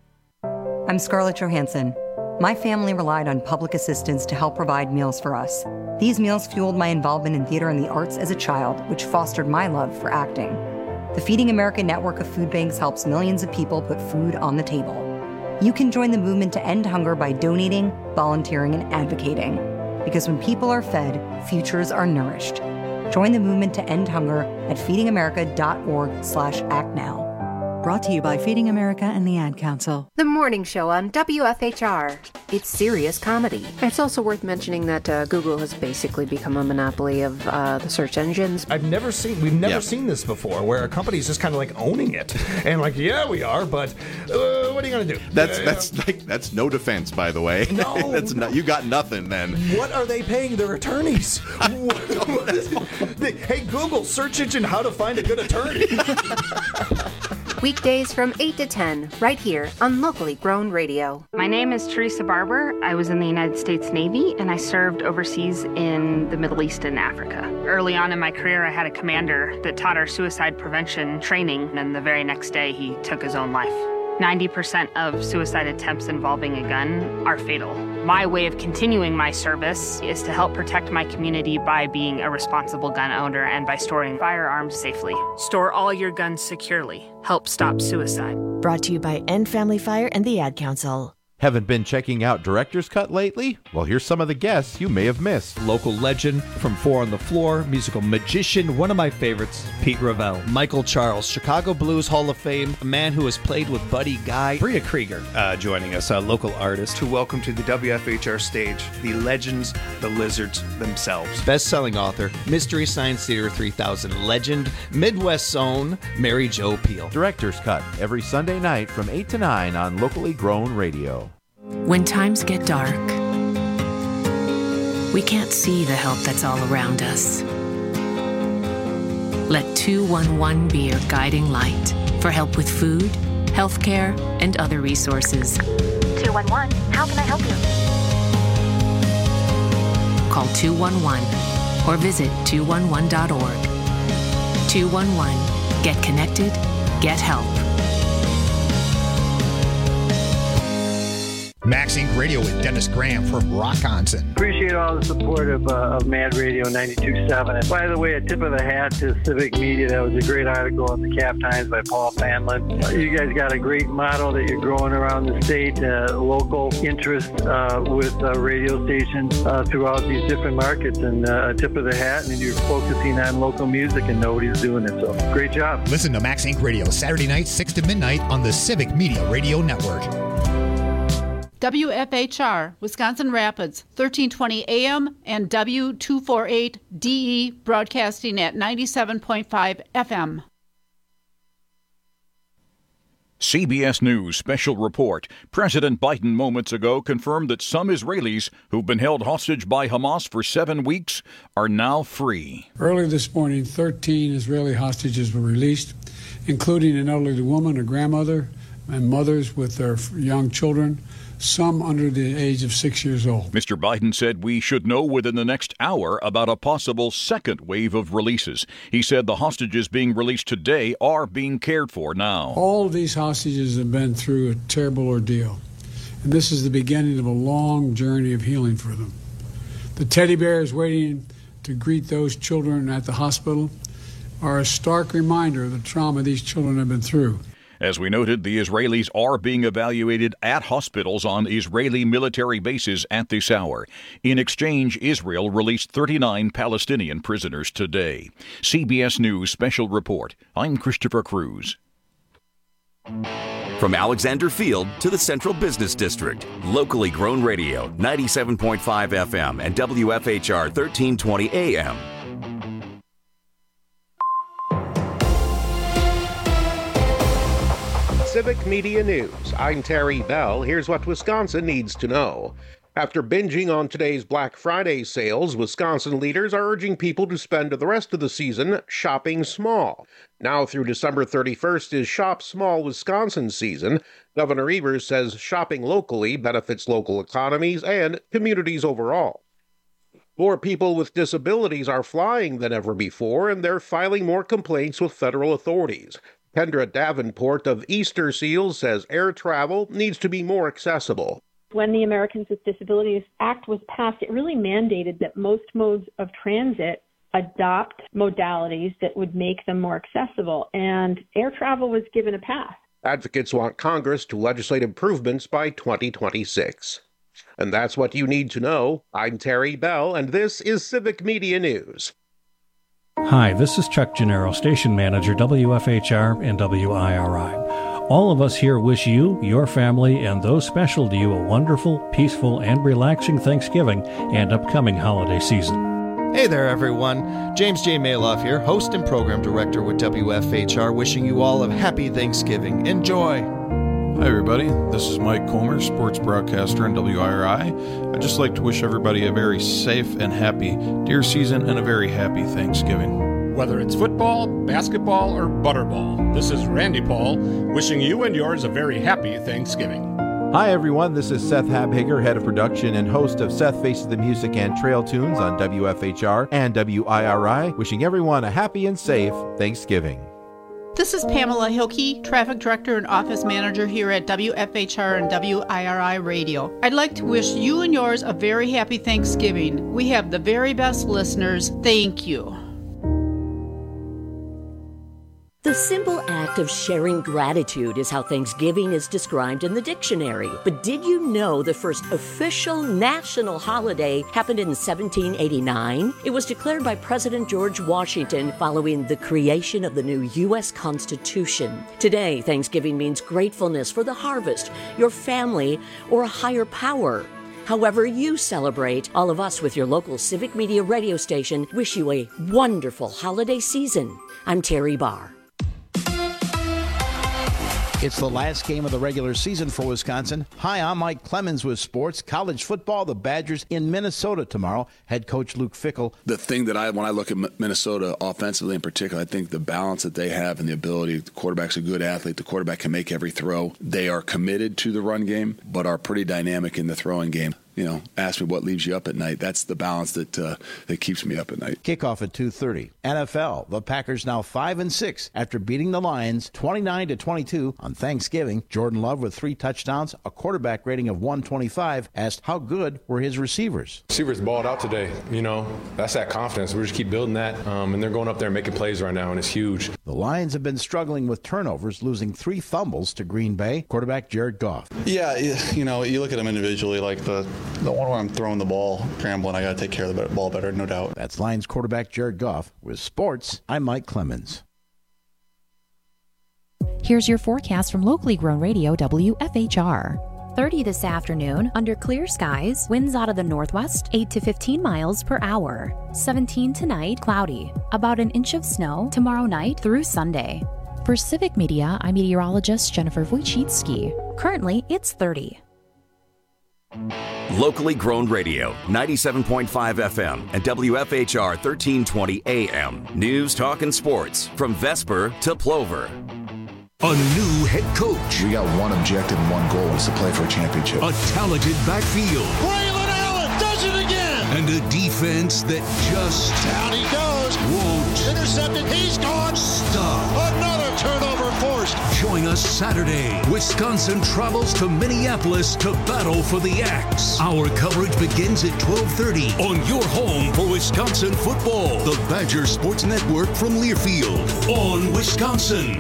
I'm Scarlett Johansson. My family relied on public assistance to help provide meals for us. These meals fueled my involvement in theater and the arts as a child, which fostered my love for acting. The Feeding America network of food banks helps millions of people put food on the table. You can join the movement to end hunger by donating, volunteering, and advocating. Because when people are fed, futures are nourished. Join the movement to end hunger at feeding america dot org slash act now.
Brought to you by Feeding America and the Ad Council.
The morning show on W F H R. It's serious comedy.
It's also worth mentioning that uh, Google has basically become a monopoly of uh, the search engines.
I've never seen, we've never
Yeah.
seen this before, where a company's just kind of like owning it. And like, yeah, we are, but uh, what are you going to do?
That's
Uh,
that's like that's no defense, by the way.
No.
that's not. You got nothing then.
What are they paying their attorneys? Hey, Google, search engine how to find a good attorney.
Weekdays from eight to ten, right here on Locally Grown Radio.
My name is Teresa Barber. I was in the United States Navy and I served overseas in the Middle East and Africa. Early on in my career, I had a commander that taught our suicide prevention training, and the very next day he took his own life. ninety percent of suicide attempts involving a gun are fatal. My way of continuing my service is to help protect my community by being a responsible gun owner and by storing firearms safely. Store all your guns securely. Help stop suicide.
Brought to you by End Family Fire and the Ad Council.
Haven't been checking out Director's Cut lately? Well, here's some of the guests you may have missed.
Local legend from Four on the Floor, musical magician, one of my favorites, Pete Ravel. Michael Charles, Chicago Blues Hall of Fame, a man who has played with Buddy Guy. Bria Krieger uh, joining us, a local artist.
To welcome to the W F H R stage, the legends, the lizards themselves.
Best-selling author, Mystery Science Theater three thousand legend, Midwest's own Mary Jo Peil.
Director's Cut, every Sunday night from eight to nine on Locally Grown Radio.
When times get dark, we can't see the help that's all around us. Let two one one be your guiding light for help with food, healthcare, and other resources.
two one one, how can I help you?
Call two one one or visit two one one dot org. two one one, get connected, get help.
Max Inc Radio with Dennis Graham from Rockonson.
Appreciate all the support of, uh, of Mad Radio ninety-two point seven. And by the way, a tip of the hat to Civic Media. That was a great article in the Cap Times by Paul Fanlin. Uh, you guys got a great model that you're growing around the state, uh, local interest uh, with uh, radio stations uh, throughout these different markets. And uh, a tip of the hat, and you're focusing on local music, and nobody's doing it. So great job.
Listen to Max Inc Radio Saturday night, six to midnight on the Civic Media Radio Network.
W F H R, Wisconsin Rapids, thirteen twenty A M and W two forty-eight D E, broadcasting at ninety-seven point five F M.
C B S News special report. President Biden moments ago confirmed that some Israelis who've been held hostage by Hamas for seven weeks are now free.
Early this morning, thirteen Israeli hostages were released, including an elderly woman, a grandmother,
and mothers with their young children, some under the age of six years old.
Mister Biden said we should know within the next hour about a possible second wave of releases. He said the hostages being released today are being cared for now.
All of these hostages have been through a terrible ordeal, and this is the beginning of a long journey of healing for them. The teddy bears waiting to greet those children at the hospital are a stark reminder of the trauma these children have been through.
As we noted, the Israelis are being evaluated at hospitals on Israeli military bases at this hour. In exchange, Israel released thirty-nine Palestinian prisoners today. C B S News Special Report. I'm Christopher Cruz.
From Alexander Field to the Central Business District, locally grown radio, ninety-seven point five F M and W F H R thirteen twenty A M.
Civic Media News. I'm Terry Bell. Here's what Wisconsin needs to know. After binging on today's Black Friday sales, Wisconsin leaders are urging people to spend the rest of the season shopping small. Now through December thirty-first is Shop Small Wisconsin season. Governor Evers says shopping locally benefits local economies and communities overall. More people with disabilities are flying than ever before, and they're filing more complaints with federal authorities. Kendra Davenport of Easter Seals says air travel needs to be more accessible.
When the Americans with Disabilities Act was passed, it really mandated that most modes of transit adopt modalities that would make them more accessible, and air travel was given a pass.
Advocates want Congress to legislate improvements by twenty twenty-six. And that's what you need to know. I'm Terry Bell, and this is Civic Media News.
Hi, this is Chuck Gennaro, Station Manager, W F H R and W I R I. All of us here wish you, your family, and those special to you a wonderful, peaceful, and relaxing Thanksgiving and upcoming holiday season.
Hey there, everyone. James J. Maloff here, host and program director with W F H R, wishing you all a happy Thanksgiving. Enjoy.
Hi, everybody. This is Mike Comer, sports broadcaster in W I R I. I'd just like to wish everybody a very safe and happy deer season and a very happy Thanksgiving.
Whether it's football, basketball, or butterball, this is Randy Paul wishing you and yours a very happy Thanksgiving.
Hi, everyone. This is Seth Habhager, head of production and host of Seth Faces the Music and Trail Tunes on W F H R and W I R I, wishing everyone a happy and safe Thanksgiving.
This is Pamela Hilke, Traffic Director and Office Manager here at W F H R and W I R I Radio. I'd like to wish you and yours a very happy Thanksgiving. We have the very best listeners. Thank you.
The simple act of sharing gratitude is how Thanksgiving is described in the dictionary. But did you know the first official national holiday happened in seventeen eighty-nine? It was declared by President George Washington following the creation of the new U S Constitution. Today, Thanksgiving means gratefulness for the harvest, your family, or a higher power. However you celebrate, all of us with your local Civic Media radio station wish you a wonderful holiday season. I'm Terry Barr.
It's the last game of the regular season for Wisconsin. Hi, I'm Mike Clemens with sports. College football, the Badgers in Minnesota tomorrow. Head coach Luke Fickell.
The thing that I, when I look at Minnesota offensively in particular, I think the balance that they have and the ability, the quarterback's a good athlete, the quarterback can make every throw. They are committed to the run game, but are pretty dynamic in the throwing game. You know, ask me what leaves you up at night. That's the balance that uh, that keeps me up at night.
Kickoff at two thirty. N F L, the Packers now five and six after beating the Lions twenty-nine to twenty-two on Thanksgiving. Jordan Love with three touchdowns, a quarterback rating of one twenty-five, asked how good were his receivers.
Receivers balled out today. You know, that's that confidence. We just keep building that, um, and they're going up there and making plays right now, and it's huge.
The Lions have been struggling with turnovers, losing three fumbles to Green Bay. Quarterback Jared Goff.
Yeah, you know, you look at them individually, like the The one where I'm throwing the ball, scrambling, I got to take care of the ball better, no doubt.
That's Lions quarterback Jared Goff. With sports, I'm Mike Clemens.
Here's your forecast from locally grown radio W F H R. thirty this afternoon, under clear skies, winds out of the northwest, eight to fifteen miles per hour. seventeen tonight, cloudy. About an inch of snow tomorrow night through Sunday. For Civic Media, I'm meteorologist Jennifer Wojcicki. Currently, it's thirty.
Locally grown radio, ninety-seven point five F M and W F H R thirteen twenty A M. News, talk, and sports from Vesper to Plover.
A new head coach.
We got one objective and one goal, is to play for a championship.
A talented backfield.
Braylon Allen does it again.
And a defense that just
down he goes.
Won't
intercepted. He's gone.
Stop.
Another turnover forced.
Join us Saturday. Wisconsin travels to Minneapolis to battle for the Axe. Our coverage begins at twelve thirty on your home for Wisconsin football. The Badger Sports Network from Learfield on Wisconsin.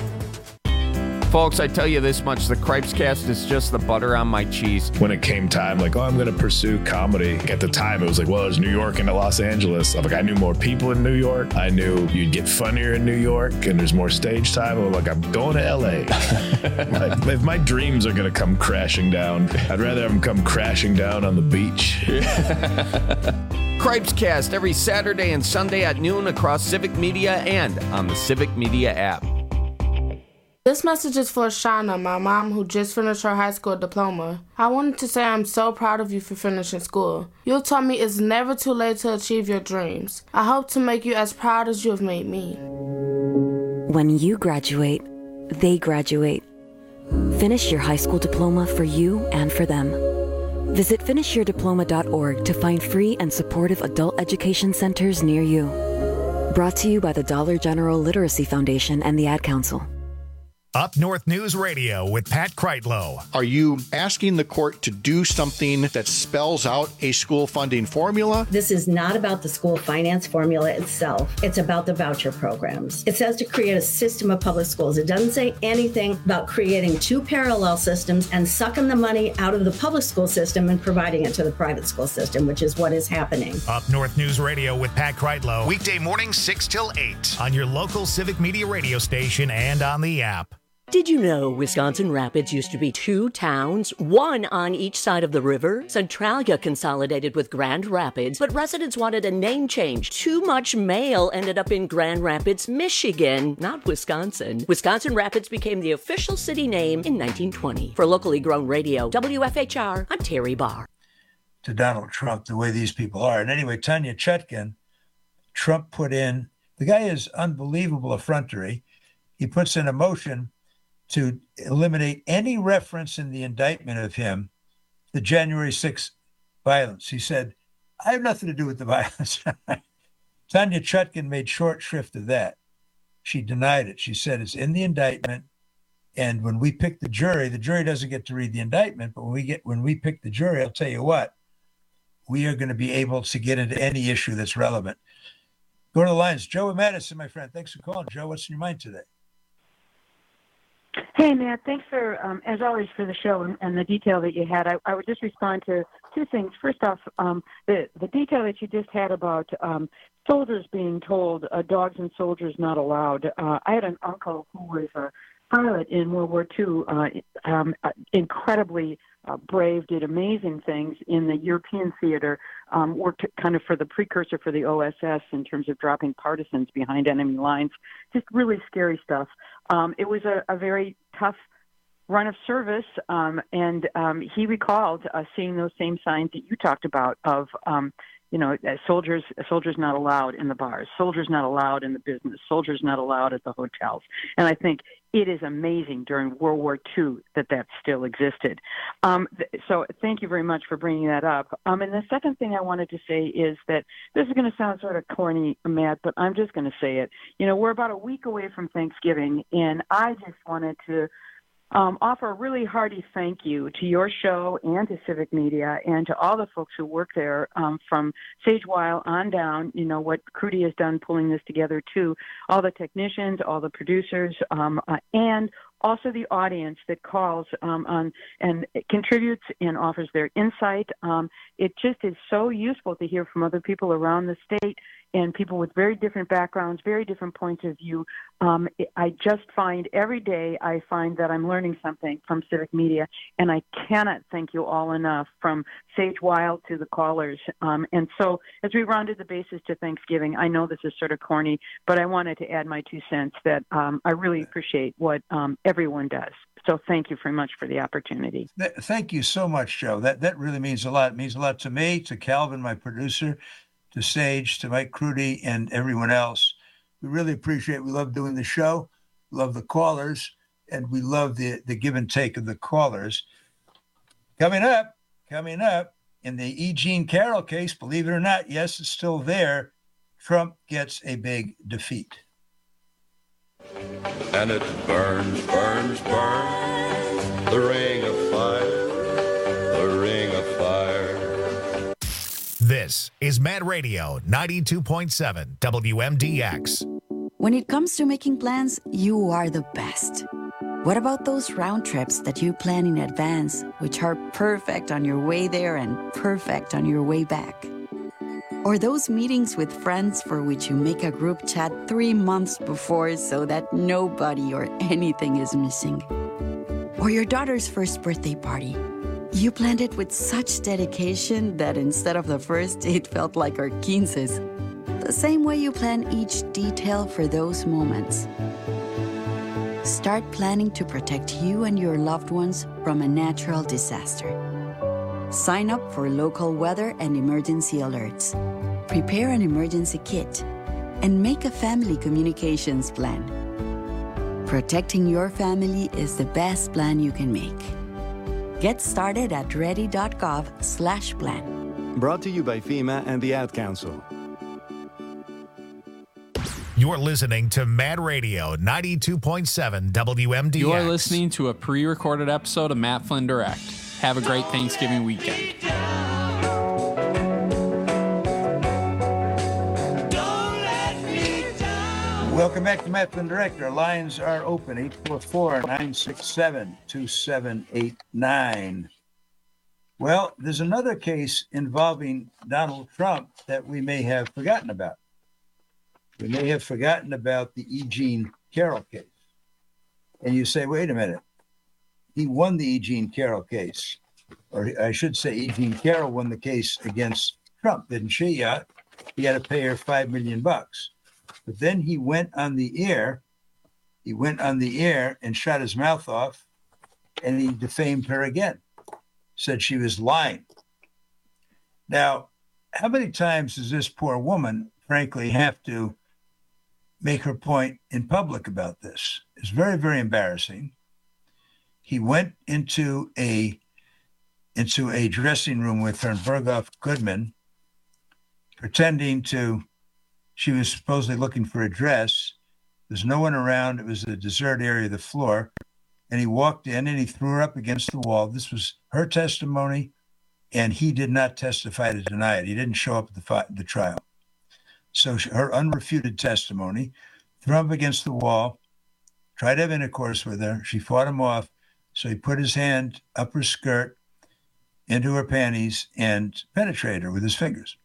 Folks, I tell you this much, the Cripescast is just the butter on my cheese.
When it came time, like, oh, I'm going to pursue comedy. At the time, it was like, well, there's New York and Los Angeles. I'm like, I knew more people in New York. I knew you'd get funnier in New York, and there's more stage time. I'm like, I'm going to L A. Like, if my dreams are going to come crashing down, I'd rather have them come crashing down on the beach.
Cripescast every Saturday and Sunday at noon across Civic Media and on the Civic Media app.
This message is for Shauna, my mom, who just finished her high school diploma. I wanted to say I'm so proud of you for finishing school. You taught me it's never too late to achieve your dreams. I hope to make you as proud as you have made me.
When you graduate, they graduate. Finish your high school diploma for you and for them. Visit finish your diploma dot org to find free and supportive adult education centers near you. Brought to you by the Dollar General Literacy Foundation and the Ad Council.
Up North News Radio with Pat Kreitlow.
Are you asking the court to do something that spells out a school funding formula?
This is not about the school finance formula itself. It's about the voucher programs. It says to create a system of public schools. It doesn't say anything about creating two parallel systems and sucking the money out of the public school system and providing it to the private school system, which is what is happening.
Up North News Radio with Pat Kreitlow. Weekday mornings six till eight on your local Civic Media radio station and on the app.
Did you know Wisconsin Rapids used to be two towns, one on each side of the river? Centralia consolidated with Grand Rapids, but residents wanted a name change. Too much mail ended up in Grand Rapids, Michigan, not Wisconsin. Wisconsin Rapids became the official city name in nineteen twenty. For locally grown radio, W F H R, I'm Terry Barr.
To Donald Trump, the way these people are. And anyway, Tanya Chutkan, Trump put in, the guy is unbelievable effrontery. He puts in a motion to eliminate any reference in the indictment of him, the January sixth violence. He said, I have nothing to do with the violence. Tanya Chutkan made short shrift of that. She denied it. She said it's in the indictment. And when we pick the jury, the jury doesn't get to read the indictment, but when we get when we pick the jury, I'll tell you what, we are going to be able to get into any issue that's relevant. Go to the lines. Joe in Madison, my friend. Thanks for calling. Joe, what's in your mind today?
Hey, Matt, thanks for, um, as always, for the show and, and the detail that you had. I, I would just respond to two things. First off, um, the, the detail that you just had about um, soldiers being told uh, dogs and soldiers not allowed. Uh, I had an uncle who was a pilot in World War Two, uh, um, incredibly uh, brave, did amazing things in the European theater, um, worked kind of for the precursor for the O S S in terms of dropping partisans behind enemy lines. Just really scary stuff. Um, it was a, a very tough run of service, um, and um, he recalled uh, seeing those same signs that you talked about of, um, you know, soldiers soldiers not allowed in the bars, soldiers not allowed in the business, soldiers not allowed at the hotels. And I think it is amazing during World War Two that that still existed. Um, th- so thank you very much for bringing that up. Um, and the second thing I wanted to say is that this is going to sound sort of corny, Matt, but I'm just going to say it. You know, we're about a week away from Thanksgiving, and I just wanted to Um, offer a really hearty thank you to your show and to Civic Media and to all the folks who work there, um, from Sage Weil on down. You know, what Crudy has done pulling this together too, all the technicians, all the producers, um, uh, and also the audience that calls um, on and contributes and offers their insight. Um, it just is so useful to hear from other people around the state and people with very different backgrounds, very different points of view. Um, I just find every day I find that I'm learning something from Civic Media, and I cannot thank you all enough, from Sage Weil to the callers. Um, and so as we rounded the bases to Thanksgiving, I know this is sort of corny, but I wanted to add my two cents that um, I really appreciate what um, everyone does. So thank you very much for the opportunity.
Thank you so much, Joe. That that really means a lot. It means a lot to me, to Calvin, my producer, to Sage, to Mike Crudy, and everyone else. We really appreciate it. We love doing the show. We love the callers. and we love the, the give and take of the callers. Coming up, coming up, in the E. Jean Carroll case, believe it or not, yes, it's still there. Trump gets a big defeat.
And it burns, burns, burns, the ring of fire, the ring of fire.
This is Mad Radio ninety-two point seven W M D X.
When it comes to making plans, you are the best. What about those round trips that you plan in advance, which are perfect on your way there and perfect on your way back? Or those meetings with friends for which you make a group chat three months before so that nobody or anything is missing? Or your daughter's first birthday party. You planned it with such dedication that instead of the first, it felt like our quinces. The same way you plan each detail for those moments. Start planning to protect you and your loved ones from a natural disaster. Sign up for local weather and emergency alerts. Prepare an emergency kit and make a family communications plan. Protecting your family is the best plan you can make. Get started at ready.gov slash plan.
Brought to you by FEMA and the Ad Council.
You're listening to Mad Radio ninety-two point seven W M D X.
You are listening to a pre-recorded episode of Matt Flynn Direct. Have a great Thanksgiving weekend.
Welcome back to Matt Flynn Direct. Our lines are open, eight four four, nine six seven, two seven eight nine. Well, there's another case involving Donald Trump that we may have forgotten about. We may have forgotten about the E. Jean Carroll case. And you say, wait a minute. He won the E. Jean Carroll case. Or I should say E. Jean Carroll won the case against Trump, didn't she? Yeah. He had to pay her five million bucks. But then he went on the air. He went on the air and shut his mouth off, and he defamed her again. Said she was lying. Now, how many times does this poor woman, frankly, have to make her point in public about this? It's very, very embarrassing. He went into a into a dressing room with her in Berghoff Goodman, pretending to, she was supposedly looking for a dress. There's no one around. It was a desert area of the floor. And he walked in and he threw her up against the wall. This was her testimony, and he did not testify to deny it. He didn't show up at the, fi- the trial. So she, her unrefuted testimony, threw him up against the wall, tried to have intercourse with her. She fought him off. So he put his hand up her skirt into her panties and penetrated her with his fingers.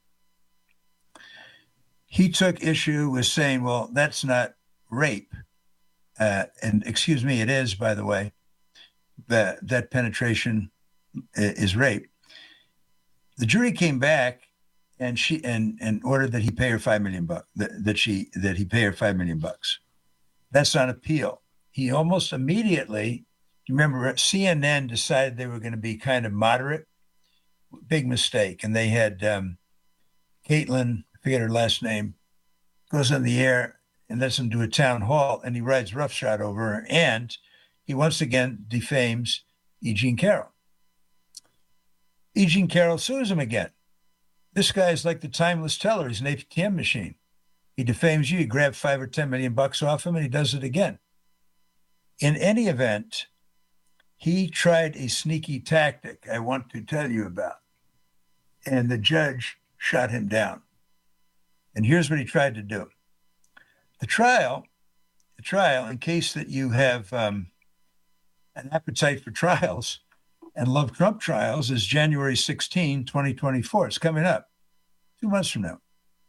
He took issue with saying, well, that's not rape. Uh, and excuse me, it is, by the way, that that penetration is rape. The jury came back and she and, and ordered that he pay her five million bucks, that, that she that he pay her five million bucks. That's on appeal. He almost immediately, remember, C N N decided they were going to be kind of moderate. Big mistake. And they had um, Caitlin, I forget her last name, goes on the air and lets him do a town hall, and he rides roughshod over her, and he once again defames E. Jean Carroll. E. Jean Carroll sues him again. This guy is like the timeless teller. He's an A T M machine. He defames you, you grab five or ten million bucks off him, and he does it again. In any event, he tried a sneaky tactic I want to tell you about, and the judge shot him down. And here's what he tried to do. The trial, the trial, in case that you have um, an appetite for trials and love Trump trials, is January sixteenth, twenty twenty-four. It's coming up two months from now.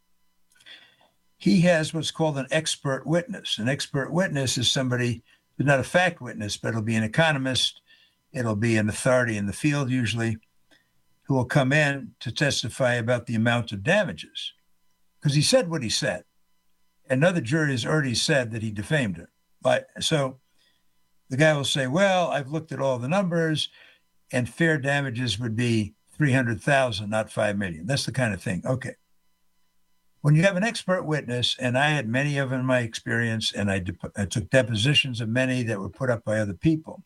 He has what's called an expert witness. An expert witness is somebody who's not a fact witness, but it'll be an economist. It'll be an authority in the field, usually, who will come in to testify about the amount of damages. Because he said what he said. Another jury has already said that he defamed her. But so the guy will say, well, I've looked at all the numbers, and fair damages would be three hundred thousand, not five million. That's the kind of thing. Okay. When you have an expert witness, and I had many of them in my experience, and I, de- I took depositions of many that were put up by other people.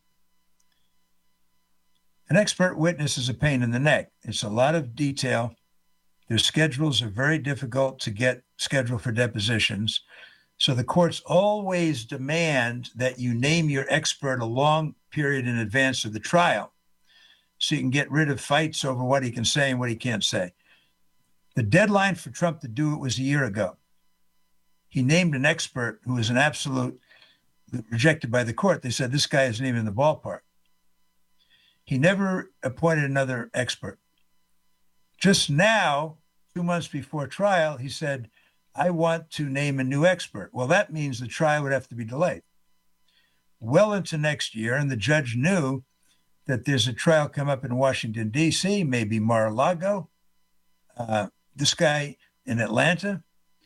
An expert witness is a pain in the neck. It's a lot of detail. Their schedules are very difficult to get scheduled for depositions. So the courts always demand that you name your expert a long period in advance of the trial so you can get rid of fights over what he can say and what he can't say. The deadline for Trump to do it was a year ago. He named an expert who was an absolute, rejected by the court. They said, this guy isn't even in the ballpark. He never appointed another expert. Just now, two months before trial, he said, I want to name a new expert. Well, that means the trial would have to be delayed well into next year. And the judge knew that there's a trial come up in Washington, D C, maybe Mar-a-Lago. Uh, this guy in Atlanta.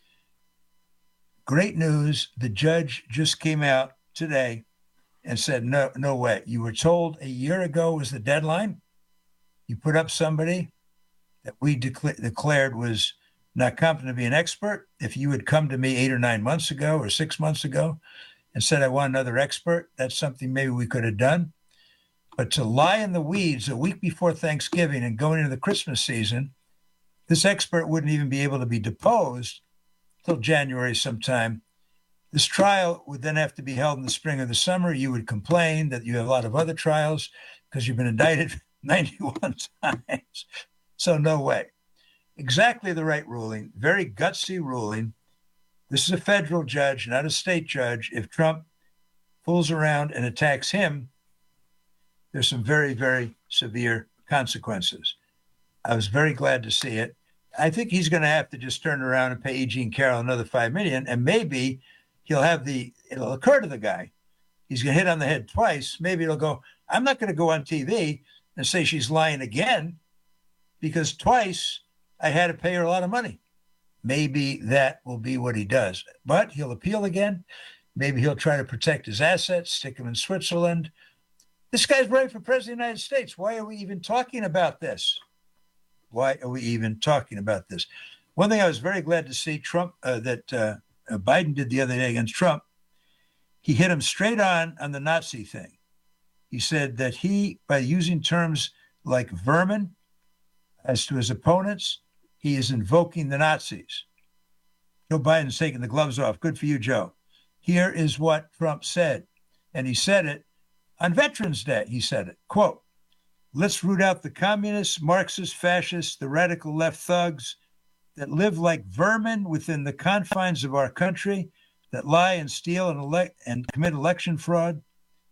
Great news. The judge just came out today and said, no, no way. You were told a year ago was the deadline. You put up somebody that we decla- declared was not competent to be an expert. If you had come to me eight or nine months ago or six months ago and said, I want another expert, that's something maybe we could have done. But to lie in the weeds a week before Thanksgiving and going into the Christmas season, this expert wouldn't even be able to be deposed till January sometime. This trial would then have to be held in the spring or the summer. You would complain that you have a lot of other trials because you've been indicted ninety-one times. So no way. Exactly the right ruling, very gutsy ruling. This is a federal judge, not a state judge. If Trump fools around and attacks him, there's some very, very severe consequences. I was very glad to see it. I think he's going to have to just turn around and pay E. Jean Carroll another five million dollars, and maybe he'll have the, it'll occur to the guy. He's going to hit on the head twice. Maybe it'll go, I'm not going to go on T V and say she's lying again because twice I had to pay her a lot of money. Maybe that will be what he does. But he'll appeal again. Maybe he'll try to protect his assets, stick him in Switzerland. This guy's running for president of the United States. Why are we even talking about this? Why are we even talking about this? One thing I was very glad to see Trump, uh, that uh, Biden did the other day against Trump, he hit him straight on on the Nazi thing. He said that he, by using terms like vermin as to his opponents, he is invoking the Nazis. Joe Biden's taking the gloves off. Good for you, Joe. Here is what Trump said. And he said it on Veterans Day. He said it, quote, let's root out the communists, Marxists, fascists, the radical left thugs that live like vermin within the confines of our country, that lie and steal and elect and commit election fraud.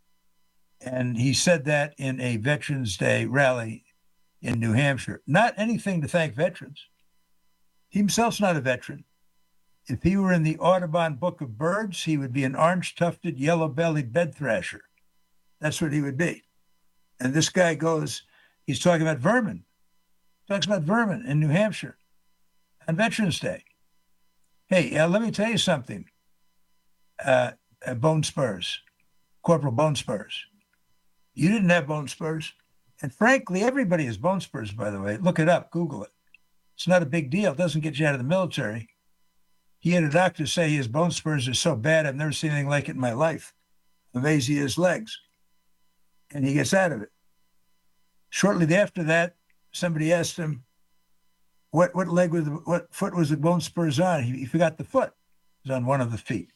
And he said that in a Veterans Day rally in New Hampshire. Not anything to thank veterans. He himself's not a veteran. If he were in the Audubon Book of Birds, he would be an orange-tufted, yellow-bellied bed thrasher. That's what he would be. And this guy goes, he's talking about vermin. He talks about vermin in New Hampshire on Veterans Day. Hey, uh, let me tell you something. Uh, uh, Bone Spurs, Corporal Bone Spurs. You didn't have bone spurs. And frankly, everybody has bone spurs, by the way. Look it up, Google it. It's not a big deal. It doesn't get you out of the military. He had a doctor say his bone spurs are so bad, I've never seen anything like it in my life. Amazed he has legs. And he gets out of it. Shortly after that, somebody asked him, what what leg was, the, what foot was the bone spurs on? He, he forgot the foot. It was on one of the feet.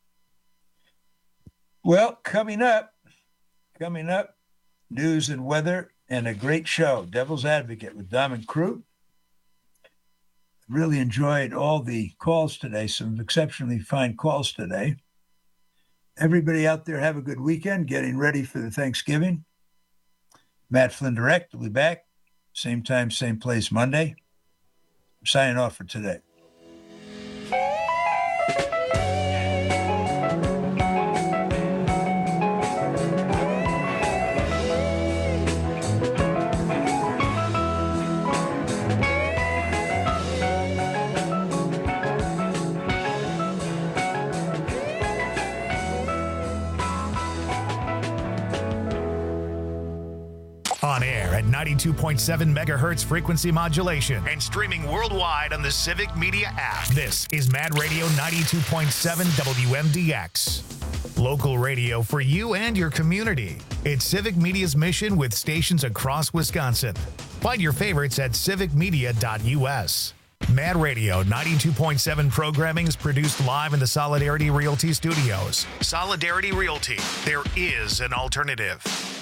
Well, coming up, coming up, news and weather and a great show, Devil's Advocate with Dom and Crew. Really enjoyed all the calls today, some exceptionally fine calls today. Everybody out there have a good weekend, getting ready for the Thanksgiving. Matt Flynn Direct will be back, same time, same place Monday. I'm signing off for today.
On air at ninety-two point seven megahertz frequency modulation and streaming worldwide on the Civic Media app. This is Mad Radio ninety-two point seven W M D X. Local radio for you and your community. It's Civic Media's mission with stations across Wisconsin. Find your favorites at civic media dot U S. Mad Radio ninety-two point seven programming is produced live in the Solidarity Realty Studios. Solidarity Realty, there is an alternative.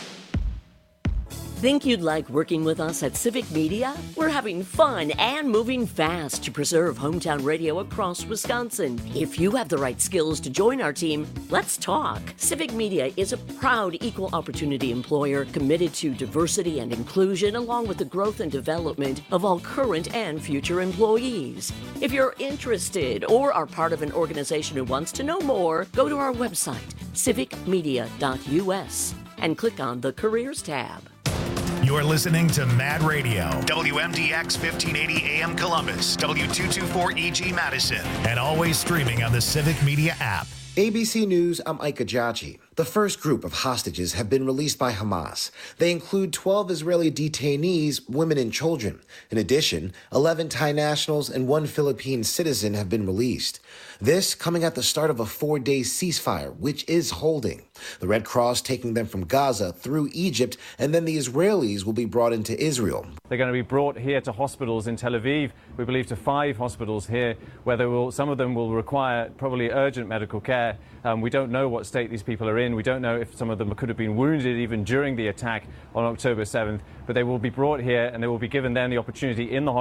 Think you'd like working with us at Civic Media? We're having fun and moving fast to preserve hometown radio across Wisconsin. If you have the right skills to join our team, let's talk. Civic Media is a proud equal opportunity employer committed to diversity and inclusion, along with the growth and development of all current and future employees. If you're interested or are part of an organization who wants to know more, go to our website, civic media dot U S, and click on the Careers tab.
You're listening to Mad Radio, W M D X fifteen eighty A M Columbus, W two twenty-four E G Madison, and always streaming on the Civic Media app.
A B C News, I'm Ike Ajachi. The first group of hostages have been released by Hamas. They include twelve Israeli detainees, women and children. In addition, eleven Thai nationals and one Philippine citizen have been released. This coming at the start of a four-day ceasefire, which is holding. The Red Cross taking them from Gaza through Egypt, and then the Israelis will be brought into Israel.
They're going to be brought here to hospitals in Tel Aviv. We believe to five hospitals here, where they will, some of them will require probably urgent medical care. Um, we don't know what state these people are in. We don't know if some of them could have been wounded even during the attack on October seventh. But they will be brought here, and they will be given then the opportunity in the hospital